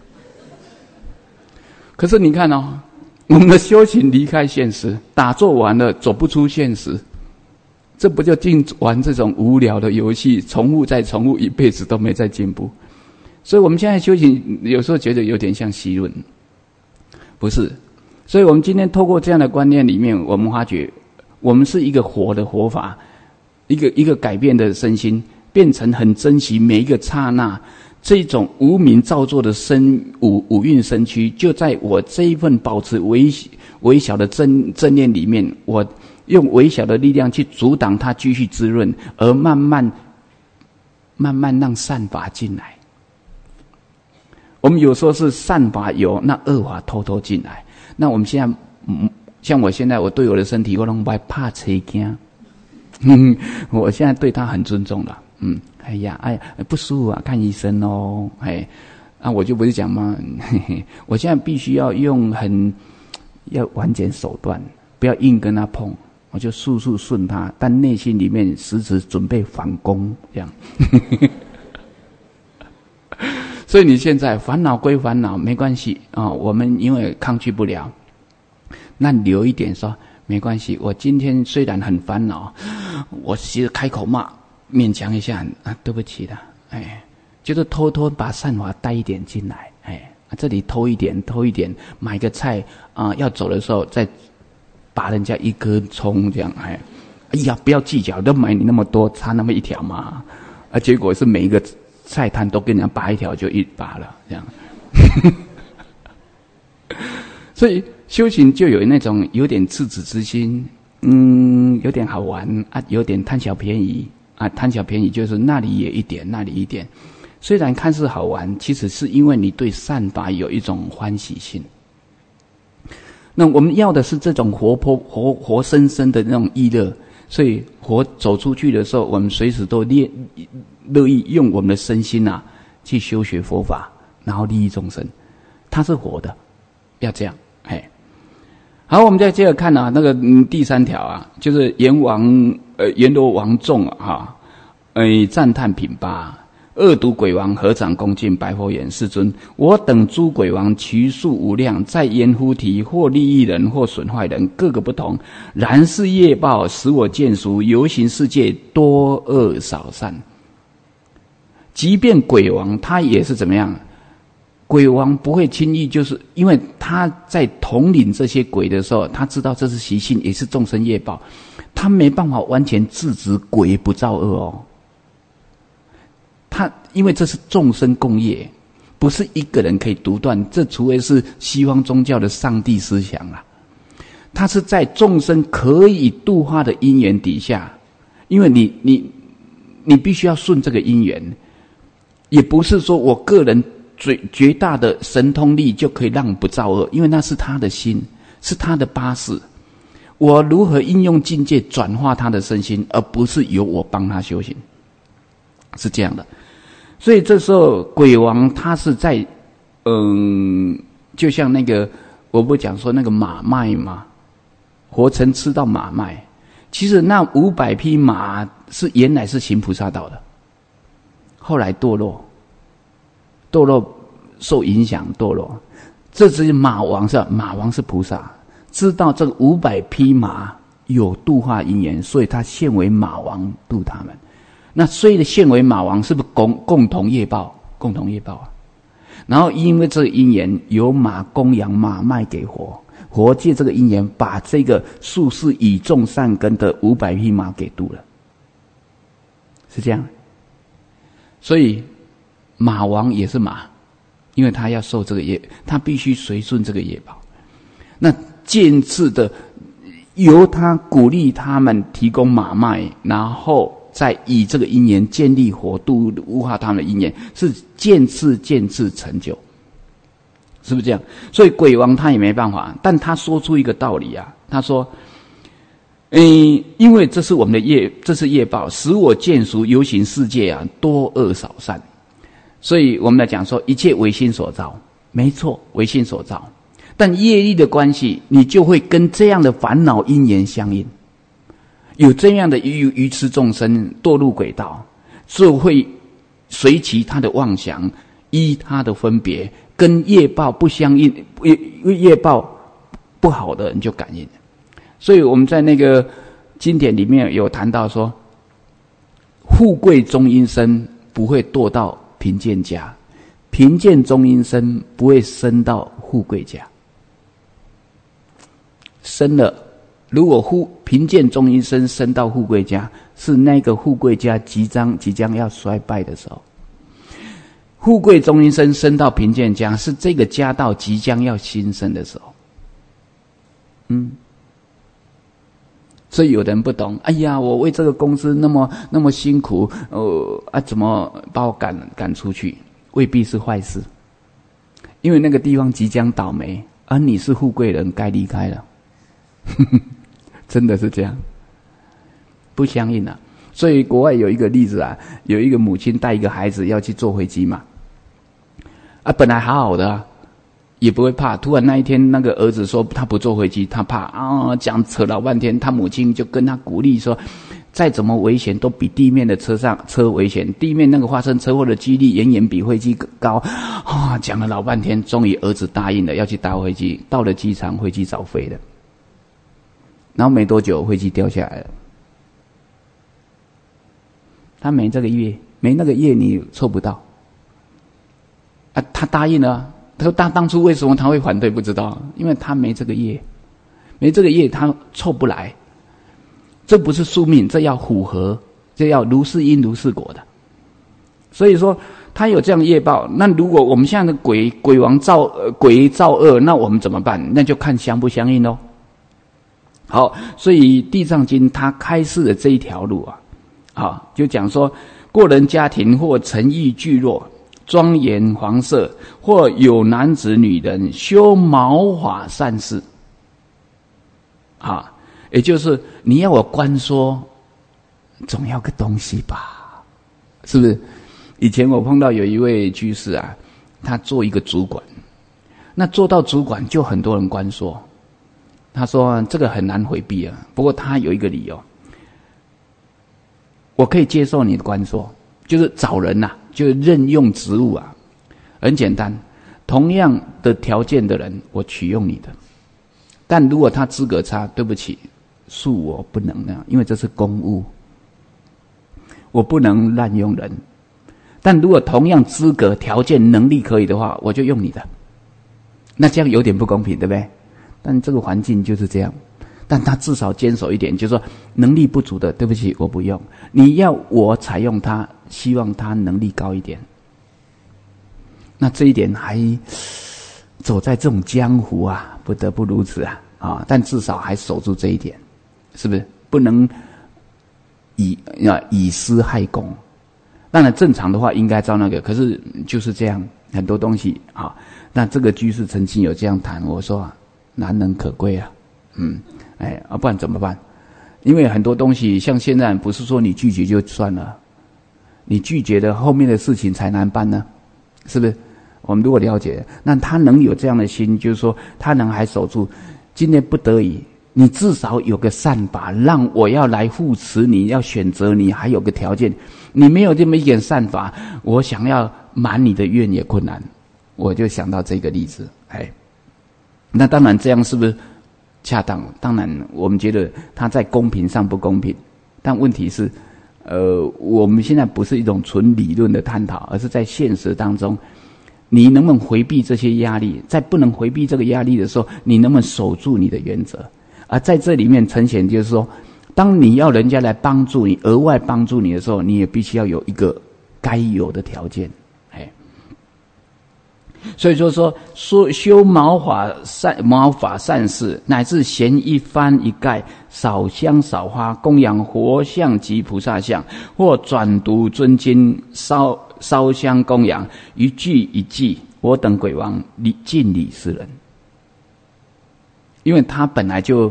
可是你看哦，我们的修行离开现实，打坐完了走不出现实，这不就净玩这种无聊的游戏，重复再重复，一辈子都没再进步。所以我们现在修行有时候觉得有点像戏论。不是，所以我们今天透过这样的观念里面，我们发觉，我们是一个活的活法，一个一个改变的身心，变成很珍惜每一个刹那。这种无名造作的身五五蕴身躯，就在我这一份保持微微小的正正念里面，我用微小的力量去阻挡它继续滋润，而慢慢慢慢让善法进来。我们有时候是善法有，那恶法偷偷进来。那我们现在，嗯，像我现在，我对我的身体，我都不怕车惊。嗯，我现在对他很尊重了。嗯，哎呀，哎呀，不舒服啊，看医生哦。哎，啊，我就不是讲吗？嘿嘿，我现在必须要用很要完全手段，不要硬跟他碰，我就速速顺他，但内心里面时时准备反攻，这样。所以你现在烦恼归烦恼，没关系啊、哦。我们因为抗拒不了，那留一点说没关系。我今天虽然很烦恼，我其实开口骂，勉强一下啊，对不起的，哎，就是偷偷把善法带一点进来，哎，这里偷一点，偷一点，买个菜啊、呃，要走的时候再拔人家一颗葱，这样，哎，哎呀，不要计较，都买你那么多，差那么一条嘛，啊，结果是每一个菜摊都跟人家拔一条就一拔了，这样。所以修行就有那种有点赤子之心，嗯，有点好玩啊，有点贪小便宜啊，贪小便宜就是那里也一点，那里一点。虽然看似好玩，其实是因为你对善法有一种欢喜心。那我们要的是这种活泼、活活生生的那种意乐，所以活走出去的时候，我们随时都练。乐意用我们的身心啊，去修学佛法，然后利益众生，它是活的，要这样。嘿，好，我们再接着看啊，那个、嗯、第三条啊，就是阎王呃阎罗王众啊，哈，呃赞叹品八，恶毒鬼王合掌恭敬白佛言：世尊，我等诸鬼王其数无量，在阎浮提，或利益人，或损坏人，各个不同。然是业报使我见熟，游行世界多恶少善。即便鬼王他也是怎么样？鬼王不会轻易，就是因为他在统领这些鬼的时候，他知道这是习性，也是众生业报，他没办法完全制止鬼不造恶哦。他因为这是众生共业，不是一个人可以独断，这除非是西方宗教的上帝思想啦。他是在众生可以度化的因缘底下，因为你你你必须要顺这个因缘。也不是说我个人最绝大的神通力就可以让不造恶，因为那是他的心，是他的八识。 我如何应用境界转化他的身心，而不是由我帮他修行，是这样的。所以这时候鬼王他是在，嗯，就像那个我不讲说那个马麦吗？活成吃到马麦，其实那五百匹马是原来是行菩萨道的，后来堕落，堕落受影响堕落。这只马王是马王是菩萨，知道这个五百匹马有度化因缘，所以他现为马王度他们。那虽然现为马王，是不是共共同业报？共同业报啊！然后因为这个因缘，由马供养马卖给佛，佛借这个因缘，把这个术士以众善根的五百匹马给度了，是这样。所以马王也是马，因为他要受这个业，他必须随顺这个业报。那渐次的由他鼓励他们提供马卖，然后再以这个因缘建立佛度悟化他们的因缘，是渐次渐次成就，是不是这样？所以鬼王他也没办法，但他说出一个道理啊，他说：“诶，因为这是我们的业，这是业报，使我见俗游行世界啊，多恶少善。所以我们来讲说，一切唯心所造，没错，唯心所造。但业力的关系，你就会跟这样的烦恼因缘相应。”有这样的愚愚痴众生堕入轨道，就会随其他的妄想，依他的分别，跟业报不相应，业业报不好的人就感应。所以我们在那个经典里面有谈到说，富贵中阴身不会堕到贫贱家，贫贱中阴身不会升到富贵家。升了，如果富贫贱中阴身升到富贵家，是那个富贵家即将即将要衰败的时候；富贵中阴身升到贫贱家，是这个家道即将要兴盛的时候。嗯，所以有人不懂，哎呀，我为这个公司那么那么辛苦，呃啊，怎么把我赶赶出去？未必是坏事，因为那个地方即将倒霉，而你是富贵人，该离开了。真的是这样，不相应啊。所以国外有一个例子啊，有一个母亲带一个孩子要去坐飞机嘛，啊，本来好好的啊，也不会怕。突然那一天，那个儿子说他不坐飞机，他怕啊，讲扯老半天，他母亲就跟他鼓励说，再怎么危险都比地面的车上车危险，地面那个发生车祸的几率远远比飞机高啊，讲了老半天，终于儿子答应了要去搭飞机。到了机场，飞机早飞了。然后没多久，飞机掉下来了。他没这个业，没那个业，你凑不到。啊，他答应了。他说：“当当初为什么他会反对？不知道，因为他没这个业，没这个业，他凑不来。这不是宿命，这要符合，这要如是因如是果的。所以说，他有这样的业报。那如果我们现在的鬼鬼王造呃鬼造恶，那我们怎么办？那就看相不相应咯。好，所以《地藏经》它开示的这一条路啊，好，就讲说，过人家庭或城邑聚落，庄严黄色，或有男子女人修毛法善事，啊，也就是你要我观说，总要个东西吧，是不是？以前我碰到有一位居士啊，他做一个主管，那做到主管就很多人观说。他说这个很难回避啊，不过他有一个理由，我可以接受你的观说，就是找人呐、啊，就是任用职务啊，很简单，同样的条件的人，我取用你的，但如果他资格差，对不起，恕我不能那样，因为这是公务，我不能滥用人。但如果同样资格、条件、能力可以的话，我就用你的，那这样有点不公平，对不对？但这个环境就是这样，但他至少坚守一点，就是说能力不足的，对不起，我不用。你要我采用他，希望他能力高一点。那这一点还走在这种江湖啊，不得不如此啊啊！但至少还守住这一点，是不是？不能以啊以私害公。当然正常的话应该照那个，可是就是这样，很多东西啊。那这个居士曾经有这样谈，我说啊，难能可贵啊，嗯， 哎，啊，不然怎么办？因为很多东西像现在不是说你拒绝就算了，你拒绝的后面的事情才难办呢，是不是？我们如果了解，那他能有这样的心，就是说他能还守住，今天不得已，你至少有个善法，让我要来护持你，要选择你，还有个条件，你没有这么一点善法，我想要满你的愿也困难。我就想到这个例子，哎，那当然这样是不是恰当？当然，我们觉得他在公平上不公平，但问题是，呃，我们现在不是一种纯理论的探讨，而是在现实当中，你能不能回避这些压力？在不能回避这个压力的时候，你能不能守住你的原则？而在这里面呈现就是说，当你要人家来帮助你，额外帮助你的时候，你也必须要有一个该有的条件。哎，所以说说说修毛法善毛法善事，乃至衔一幡一盖，少香少花，供养佛像及菩萨像，或转读尊经，烧烧香供养，一句一记，我等鬼王礼尽礼世人。因为他本来就，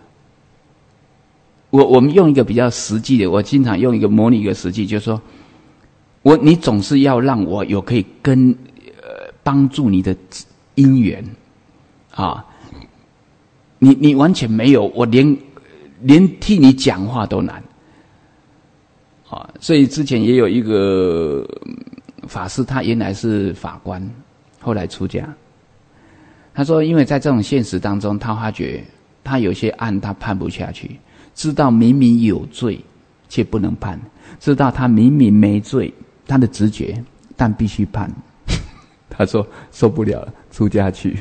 我我们用一个比较实际的，我经常用一个模拟一个实际，就是说，我你总是要让我有可以跟呃帮助你的因缘啊，你你完全没有，我连连替你讲话都难啊。所以之前也有一个法师，他原来是法官，后来出家。他说，因为在这种现实当中，他发觉他有些案他判不下去，知道明明有罪却不能判，知道他明明没罪，他的直觉但必须判。他说受不了了，出家去。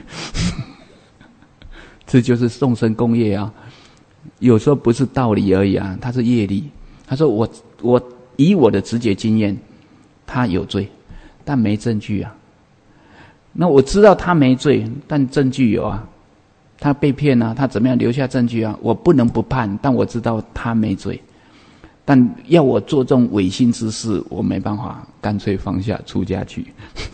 这就是众生共业啊，有时候不是道理而已啊，它是业力。他说我我以我的直觉经验，他有罪，但没证据啊。那我知道他没罪，但证据有啊，他被骗啊，他怎么样留下证据啊？我不能不判，但我知道他没罪，但要我做这种违心之事，我没办法，干脆放下出家去。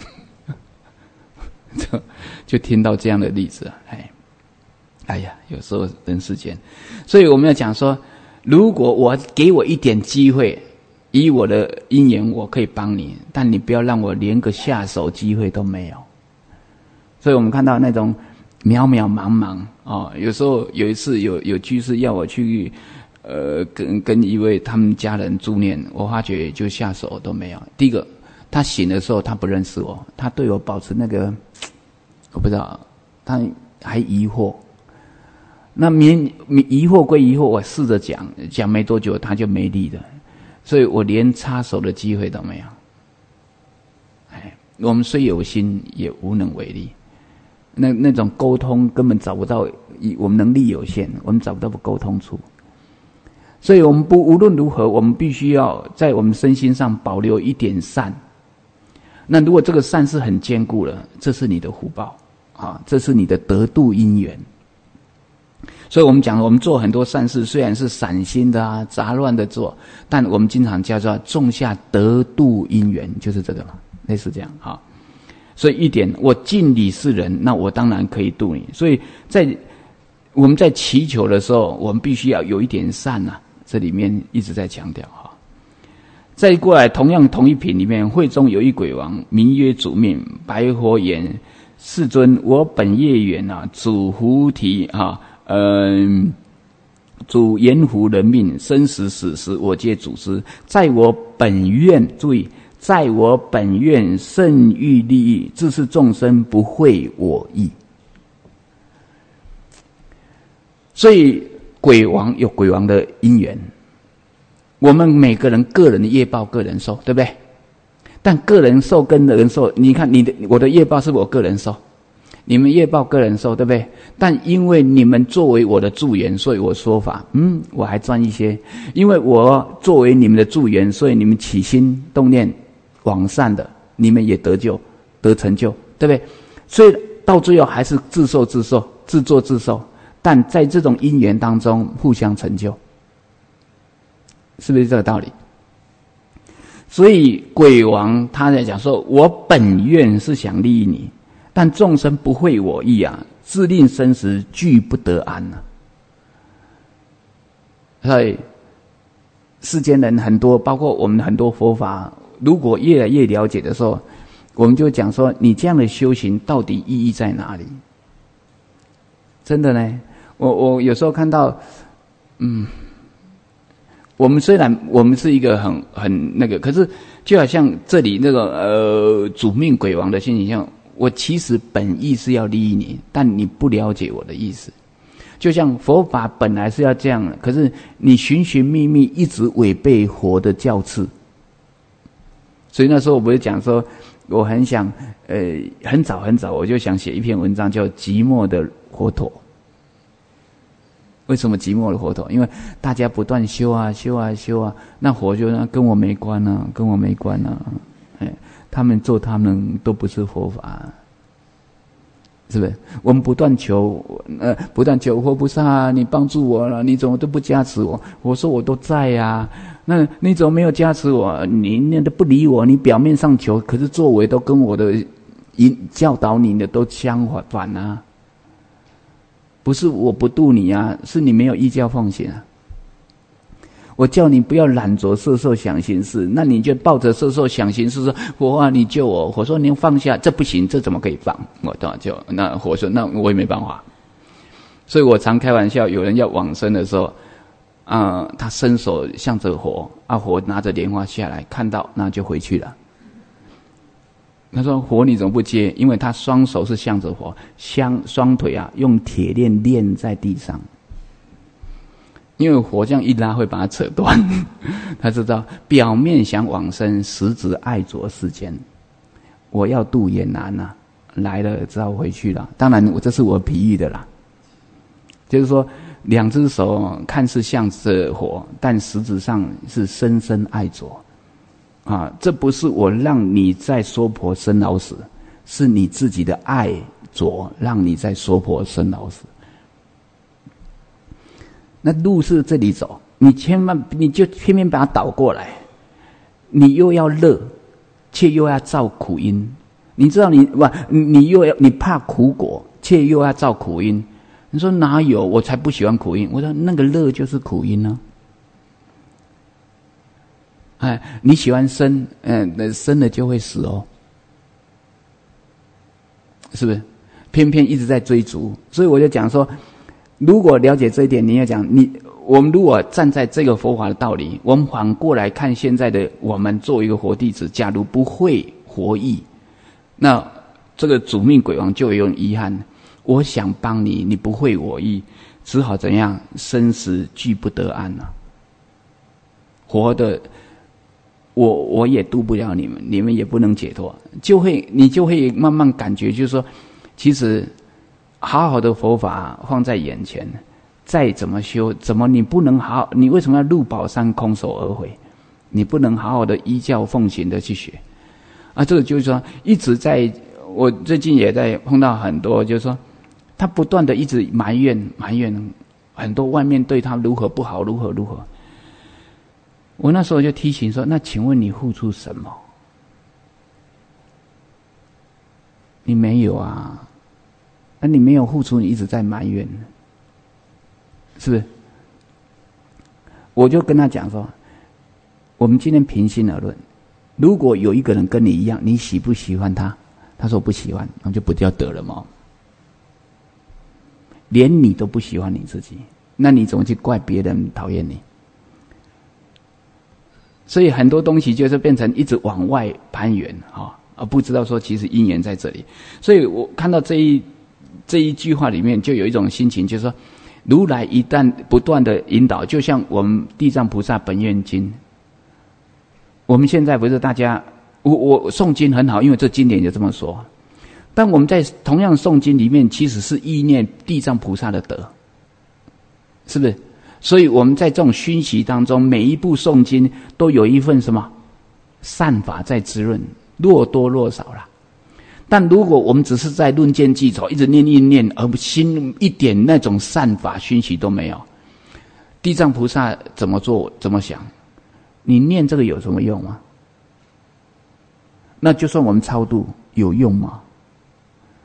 就就听到这样的例子，哎，哎呀，有时候人世间，所以我们要讲说，如果我给我一点机会，以我的因缘，我可以帮你，但你不要让我连个下手机会都没有。所以我们看到那种渺渺茫茫哦，有时候有一次有有居士要我去，呃，跟跟一位他们家人助念，我发觉就下手都没有。第一个，他醒的时候他不认识我，他对我保持那个，我不知道，他还疑惑。那明疑惑归疑惑，我试着讲，讲没多久他就没力了，所以我连插手的机会都没有。哎，我们虽有心，也无能为力。那那种沟通根本找不到，我们能力有限，我们找不到沟通处。所以我们不无论如何，我们必须要在我们身心上保留一点善。那如果这个善是很坚固了，这是你的福报啊，这是你的得度因缘。所以我们讲，我们做很多善事，虽然是散心的啊、杂乱的做，但我们经常叫做种下得度因缘，就是这个嘛，类似这样哈。所以一点，我尽礼世人，那我当然可以度你。所以在我们在祈求的时候，我们必须要有一点善啊，这里面一直在强调哈。再过来，同样同一品里面，会中有一鬼王，名曰主命，白佛言：世尊，我本业缘啊，主菩提啊，嗯、呃，主阎浮人命，生死死时，我皆主之。在我本愿，注意。在我本愿甚欲利益，自是众生不会我意。所以鬼王有鬼王的因缘，我们每个人个人的业报个人受，对不对？但个人受跟人受，你看你的我的业报是我个人受，你们业报个人受，对不对？但因为你们作为我的助缘，所以我说法，嗯，我还赚一些。因为我作为你们的助缘，所以你们起心动念往善的，你们也得救得成就，对不对？所以到最后还是自受自受，自作自受，但在这种因缘当中互相成就，是不是这个道理？所以鬼王他在讲说，我本愿是想利益你，但众生不会我意啊，自令生死俱不得安啊。 所以世间人很多，包括我们很多佛法，如果越来越了解的时候，我们就讲说，你这样的修行到底意义在哪里？真的呢，我我有时候看到，嗯，我们虽然我们是一个很很那个，可是就好像这里那个呃主命鬼王的心形象，我其实本意是要利益你，但你不了解我的意思。就像佛法本来是要这样的，可是你寻寻觅觅，一直违背佛的教次。所以那时候我不是讲说，我很想，呃，很早很早我就想写一篇文章，叫《寂寞的佛陀》。为什么寂寞的佛陀？因为大家不断修啊修啊修啊，那佛就那跟我没关啊，跟我没关啊，哎，他们做他们都不是佛法。是不是？我们不断求，呃，不断求佛菩萨，你帮助我了，你怎么都不加持我？我说我都在呀、啊，那你怎么没有加持我？你那都不理我，你表面上求，可是作为都跟我的引教导你的都相反啊。不是我不度你啊，是你没有依教奉行啊。我叫你不要染着色受想行识，那你就抱着色受想行识说佛啊，你救我。佛说你放下，这不行，这怎么可以放？我就那佛说那我也没办法。所以我常开玩笑，有人要往生的时候，啊、呃，他伸手向着佛，啊，佛拿着莲花下来，看到那就回去了。他说佛你怎么不接？因为他双手是向着佛，相双腿啊用铁链链在地上。因为火这样一拉会把它扯断，他知道表面想往生，实质爱着世间。我要度也难啊，来了只好回去了。当然，我这是我比喻的啦，就是说两只手看似像着火，但实质上是深深爱着啊。这不是我让你在娑婆生老死，是你自己的爱着让你在娑婆生老死。那路是这里走，你千万你就偏偏把它倒过来，你又要乐，却又要造苦因。你知道你不，你又要你怕苦果，却又要造苦因。你说哪有？我才不喜欢苦因。我说那个乐就是苦因呢、啊。哎，你喜欢生，嗯、呃，生了就会死哦，是不是？偏偏一直在追逐，所以我就讲说。如果了解这一点，你要讲你，我们如果站在这个佛法的道理，我们反过来看现在的我们作为一个佛弟子，假如不会佛意，那这个主命鬼王就有遗憾。我想帮你，你不会我意，只好怎样？生死俱不得安啊！活的，我我也渡不了你们，你们也不能解脱，就会你就会慢慢感觉，就是说，其实。好好的佛法放在眼前，再怎么修，怎么你不能好？你为什么要入宝山空手而回？你不能好好的依教奉行的去学啊！这个就是说，一直在我最近也在碰到很多，就是说，他不断的一直埋怨埋怨很多外面对他如何不好，如何如何。我那时候就提醒说：那请问你付出什么？你没有啊。那你没有付出，你一直在埋怨，是不是？我就跟他讲说，我们今天平心而论，如果有一个人跟你一样，你喜不喜欢他？他说不喜欢，那就不叫得了嘛。连你都不喜欢你自己，那你怎么去怪别人讨厌你？所以很多东西就是变成一直往外攀援啊，而不知道说其实因缘在这里。所以我看到这一。这一句话里面就有一种心情，就是说，如来一旦不断的引导，就像我们地藏菩萨本愿经，我们现在不是大家，我我诵经很好，因为这经典就这么说。但我们在同样诵经里面，其实是意念地藏菩萨的德，是不是？所以我们在这种熏习当中，每一部诵经都有一份什么善法在滋润，若多若少啦。但如果我们只是在论剑记仇，一直念念念，而心一点那种善法熏习都没有，地藏菩萨怎么做怎么想，你念这个有什么用吗？那就算我们超度有用吗？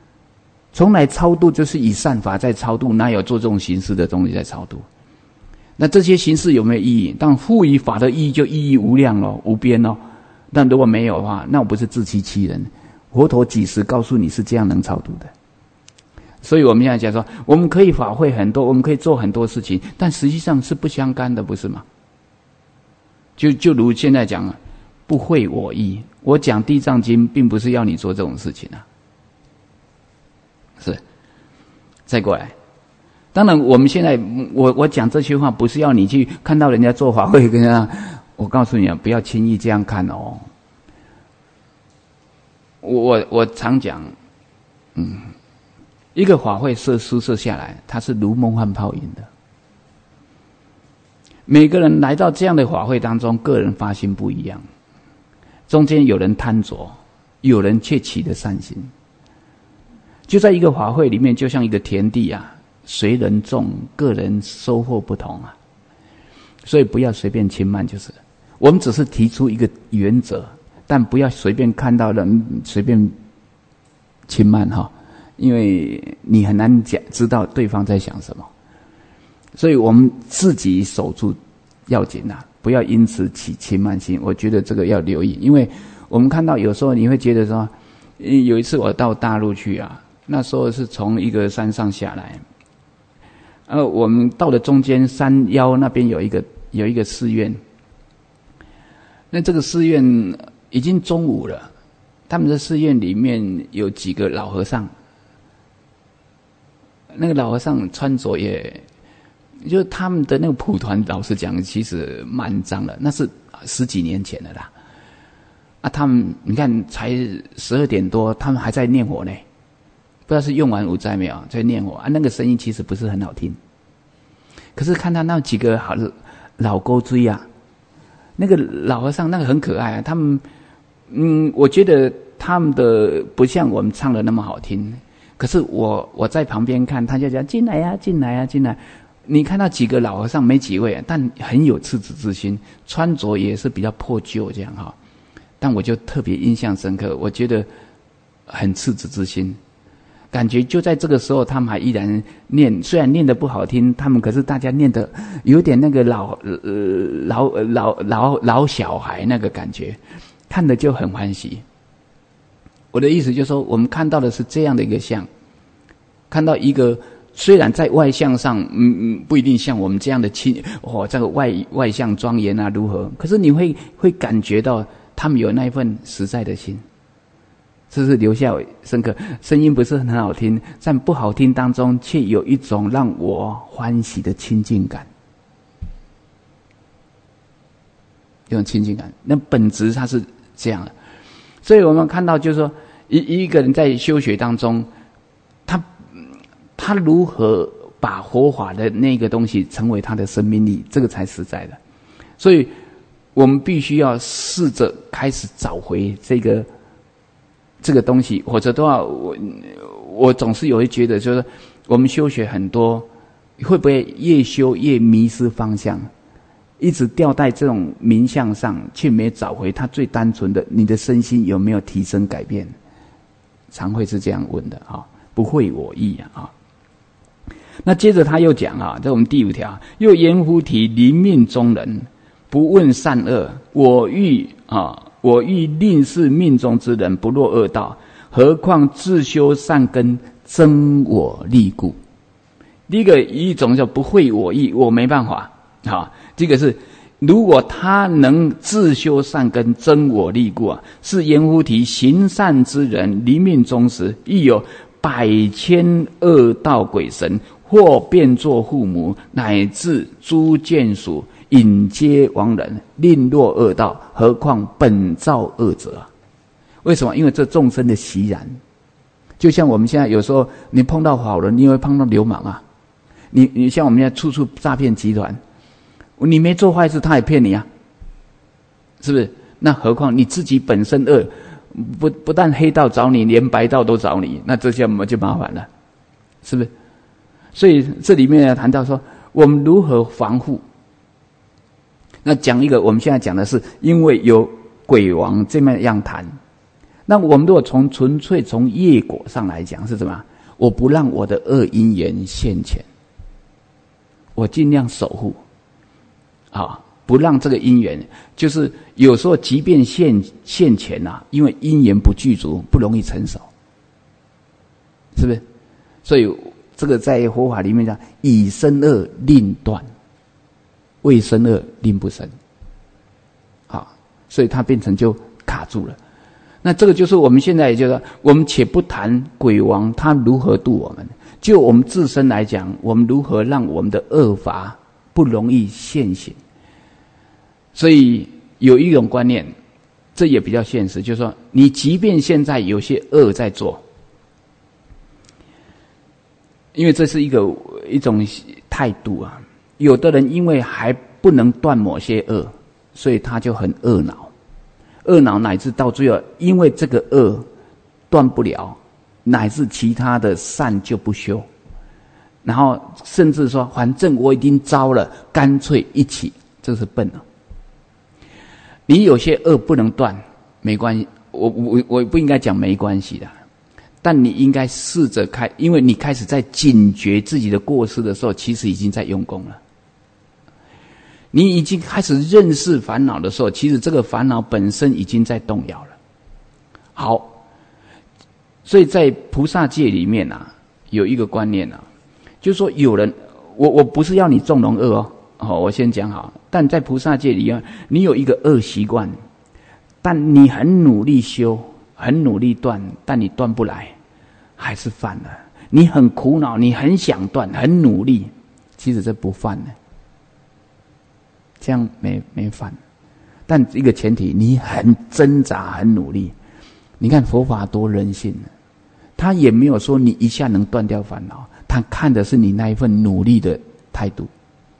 从来超度就是以善法在超度，哪有做这种形式的东西在超度？ 那这些形式有没有意义？当赋予法的意义就意义无量了，无边了。但如果没有的话，那我不是自欺欺人。佛陀几时告诉你是这样能超度的？所以我们现在讲说，我们可以法会很多，我们可以做很多事情，但实际上是不相干的，不是吗？就就如现在讲，不会我意。我讲地藏经，并不是要你做这种事情啊。是，再过来。当然，我们现在我我讲这些话，不是要你去看到人家做法会跟人家，我告诉你啊，不要轻易这样看哦。我我我常讲，嗯，一个法会设施设下来，它是如梦幻泡影的。每个人来到这样的法会当中，个人发心不一样，中间有人贪着，有人却起的善心。就在一个法会里面，就像一个田地啊，随人种，个人收获不同啊。所以不要随便轻慢，就是我们只是提出一个原则，但不要随便看到人随便轻慢哈，因为你很难讲知道对方在想什么。所以我们自己守住要紧呐、啊，不要因此起轻慢心。我觉得这个要留意，因为我们看到有时候你会觉得说，有一次我到大陆去啊，那时候是从一个山上下来，呃，我们到了中间山腰那边有一个有一个寺院，那这个寺院已经中午了，他们的寺院里面有几个老和尚，那个老和尚穿着也。就他们的那个蒲团，老实讲，其实蛮脏的，那是十几年前的啦。啊，他们你看才十二点多，他们还在念火呢，不知道是用完午斋没有，在念火啊。那个声音其实不是很好听，可是看到那几个好老勾追啊，那个老和尚那个很可爱啊。他们，嗯，我觉得他们的不像我们唱的那么好听，可是我我在旁边看，他就讲进来呀，进来呀，进来。你看到几个老和尚没几位，但很有赤子之心，穿着也是比较破旧这样哈。但我就特别印象深刻，我觉得很赤子之心，感觉就在这个时候，他们还依然念，虽然念得不好听，他们可是大家念得有点那个老呃老老老老小孩那个感觉，看得就很欢喜。我的意思就是说，我们看到的是这样的一个像，看到一个。虽然在外相上，嗯嗯，不一定像我们这样的亲哦，这个外外相庄严啊，如何？可是你会会感觉到他们有那一份实在的心，这是留下深刻。声音不是很好听，在不好听当中，却有一种让我欢喜的亲近感，这种亲近感，那本质它是这样的。所以我们看到，就是说，一一个人在修学当中，他。他如何把佛法的那个东西成为他的生命力，这个才实在的。所以我们必须要试着开始找回这个这个东西，或者的话，我我总是有会觉得，就是我们修学很多，会不会越修越迷失方向，一直掉在这种名相上，却没找回他最单纯的，你的身心有没有提升改变？常会是这样问的啊，不会我意啊。那接着他又讲啊，在我们第五条，又言乎体临命中人，不问善恶，我欲啊，我欲令是命中之人不落恶道，何况自修善根，增我利故。第一个一种叫不会我意，我没办法啊。这个是如果他能自修善根，增我利故啊，是言乎体行善之人，临命终时，亦有百千恶道鬼神。或变作父母，乃至诸眷属，引接亡人，令落恶道，何况本造恶者？为什么？因为这众生的习然，就像我们现在有时候你碰到好人，你也会碰到流氓啊。你你像我们现在处处诈骗集团，你没做坏事，他也骗你啊，是不是？那何况你自己本身恶，不不但黑道找你，连白道都找你，那这些我们就麻烦了，是不是？所以这里面要谈到说，我们如何防护。那讲一个，我们现在讲的是，因为有鬼王这么样谈，那我们如果从纯粹从业果上来讲是什么？我不让我的恶因缘现前，我尽量守护。 啊，不让这个因缘，就是有时候即便现现前啊，因为因缘不具足，不容易成熟，是不是？所以这个在佛法里面讲，以生恶令断，未生恶令不生，好，所以它变成就卡住了。那这个就是我们现在也就是说，我们且不谈鬼王他如何度我们，就我们自身来讲，我们如何让我们的恶法不容易现行。所以有一种观念，这也比较现实，就是说，你即便现在有些恶在做，因为这是一个一种态度啊。有的人因为还不能断某些恶，所以他就很恶恼，恶恼乃至到最后，因为这个恶断不了，乃至其他的善就不修，然后甚至说，反正我已经招了，干脆一起，这是笨了。你有些恶不能断，没关系，我我我不应该讲没关系的，但你应该试着开，因为你开始在警觉自己的过失的时候，其实已经在用功了。你已经开始认识烦恼的时候，其实这个烦恼本身已经在动摇了。好，所以在菩萨界里面啊，有一个观念啊，就是说有人，我我不是要你纵容恶哦。哦，我先讲好，但在菩萨界里面，你有一个恶习惯，但你很努力修，很努力断，但你断不来，还是犯了。你很苦恼，你很想断，很努力，其实这不犯呢，这样没没犯。但一个前提，你很挣扎，很努力。你看佛法多人性，他也没有说你一下能断掉烦恼，他看的是你那一份努力的态度。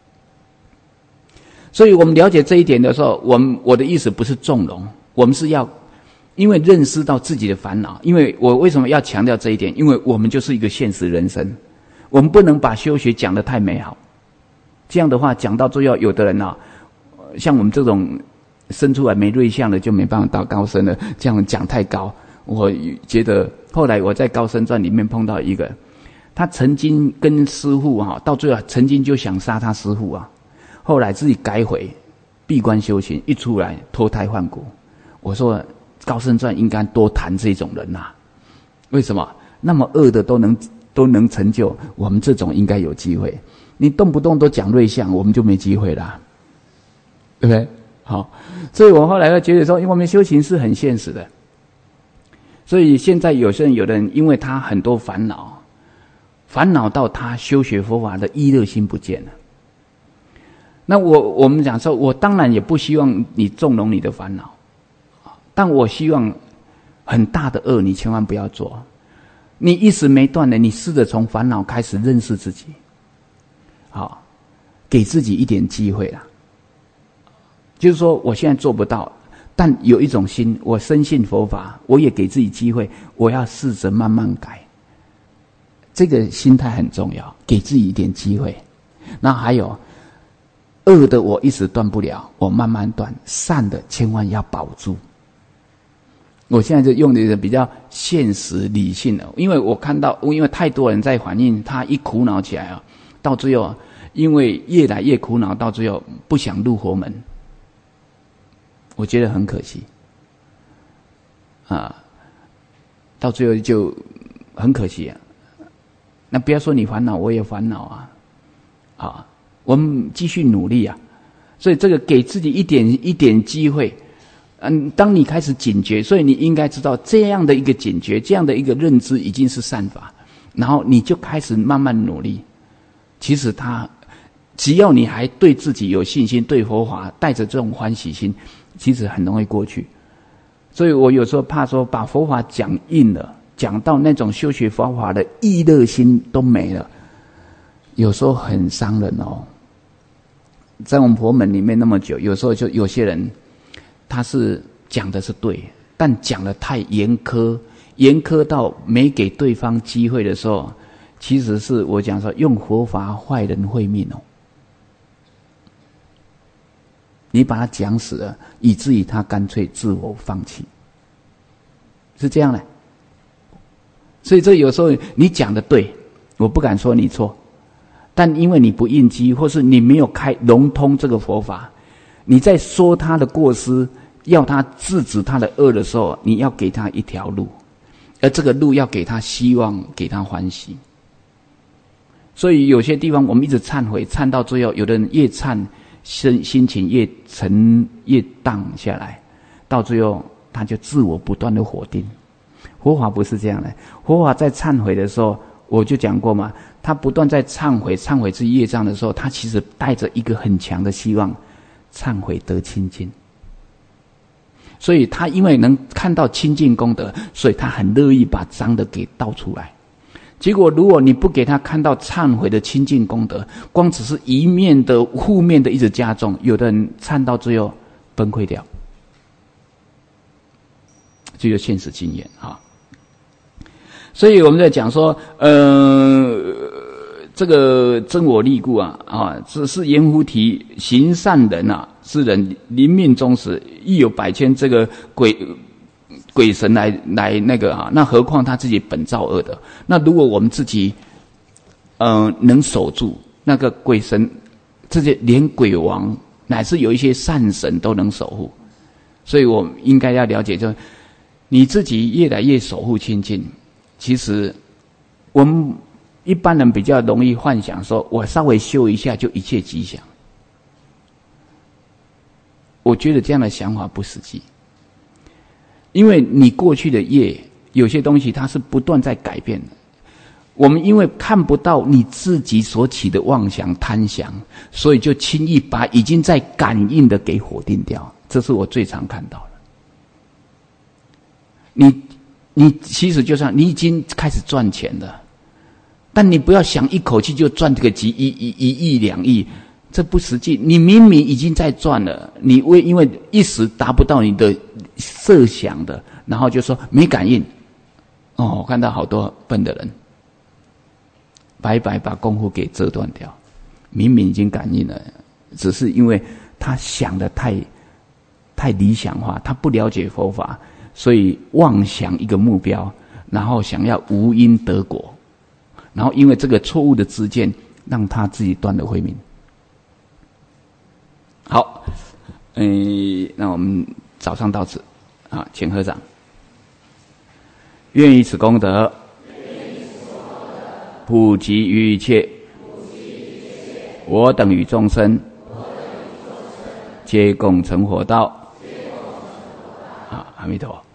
所以我们了解这一点的时候，我们我的意思不是纵容，我们是要因为认识到自己的烦恼。因为我为什么要强调这一点？因为我们就是一个现实人生，我们不能把修学讲得太美好，这样的话讲到最后，有的人啊，像我们这种生出来没瑞相的，就没办法到高僧了。这样讲太高，我觉得后来我在高僧传里面碰到一个，他曾经跟师父啊，到最后曾经就想杀他师父啊。后来自己改悔，闭关修行，一出来脱胎换骨。我说高僧传应该多谈这种人呐、啊，为什么那么恶的都能都能成就，我们这种应该有机会。你动不动都讲瑞相，我们就没机会啦，对不对？好，所以我后来会觉得说，因为我们修行是很现实的，所以现在有些人有的人因为他很多烦恼，烦恼到他修学佛法的意乐心不见了。那我我们讲说，我当然也不希望你纵容你的烦恼，但我希望很大的恶你千万不要做。你一时没断的，你试着从烦恼开始认识自己，好，给自己一点机会啦。就是说，我现在做不到，但有一种心，我深信佛法，我也给自己机会，我要试着慢慢改。这个心态很重要，给自己一点机会。那还有。恶的我一时断不了，我慢慢断；善的千万要保住。我现在就用的一个比较现实理性的，因为我看到，因为太多人在反映，他一苦恼起来啊，到最后因为越来越苦恼，到最后不想入佛门，我觉得很可惜啊，到最后就很可惜啊。那不要说你烦恼，我也烦恼啊，啊。我们继续努力啊，所以这个给自己一点一点机会，嗯，当你开始警觉，所以你应该知道这样的一个警觉，这样的一个认知已经是善法，然后你就开始慢慢努力。其实他，只要你还对自己有信心，对佛法带着这种欢喜心，其实很容易过去。所以我有时候怕说把佛法讲硬了，讲到那种修学佛法的意乐心都没了，有时候很伤人哦。在我们佛门里面那么久，有时候就有些人他是讲的是对，但讲得太严苛，严苛到没给对方机会的时候，其实是我讲说用佛法坏人会命哦。你把他讲死了，以至于他干脆自我放弃，是这样的。所以这有时候你讲的对，我不敢说你错， 但因为你不应机，或是你没有开融通这个佛法，你在说他的过失，要他制止他的恶的时候，你要给他一条路，而这个路要给他希望，给他欢喜。所以有些地方我们一直忏悔，忏到最后，有的人越忏心心情越沉越荡下来，到最后他就自我不断的否定。佛法不是这样的，佛法在忏悔的时候，我就讲过嘛，他不断在忏悔，忏悔是业障的时候，他其实带着一个很强的希望，忏悔得清净。所以他因为能看到清净功德，所以他很乐意把脏的给倒出来。结果如果你不给他看到忏悔的清净功德，光只是一面的负面的一直加重，有的人忏到最后崩溃掉。这就是现实经验啊。所以我们在讲说，呃，这个真我立故啊，啊，只是言乎体行善人啊，是人临命终时，亦有百千这个鬼鬼神来来那个啊，那何况他自己本造恶的？那如果我们自己，嗯、呃，能守住那个鬼神，这些连鬼王乃至有一些善神都能守护，所以我们应该要了解，就你自己越来越守护清净。其实我们一般人比较容易幻想说，我稍微修一下就一切吉祥。我觉得这样的想法不实际，因为你过去的业有些东西它是不断在改变的。我们因为看不到你自己所起的妄想贪想，所以就轻易把已经在感应的给否定掉，这是我最常看到的。你你其实就算你已经开始赚钱了，但你不要想一口气就赚这个几亿一一亿两亿，这不实际。你明明已经在赚了，你为因为一时达不到你的设想的，然后就说没感应。哦，我看到好多笨的人，白白把功夫给折断掉。明明已经感应了，只是因为他想的太太理想化，他不了解佛法。所以妄想一个目标，然后想要无因得果，然后因为这个错误的知见，让他自己断了慧命。好，嗯，那我们早上到此，啊，请合掌。愿以此功德，普及于一切，我等与众生，皆共成佛道。啊，阿弥陀佛。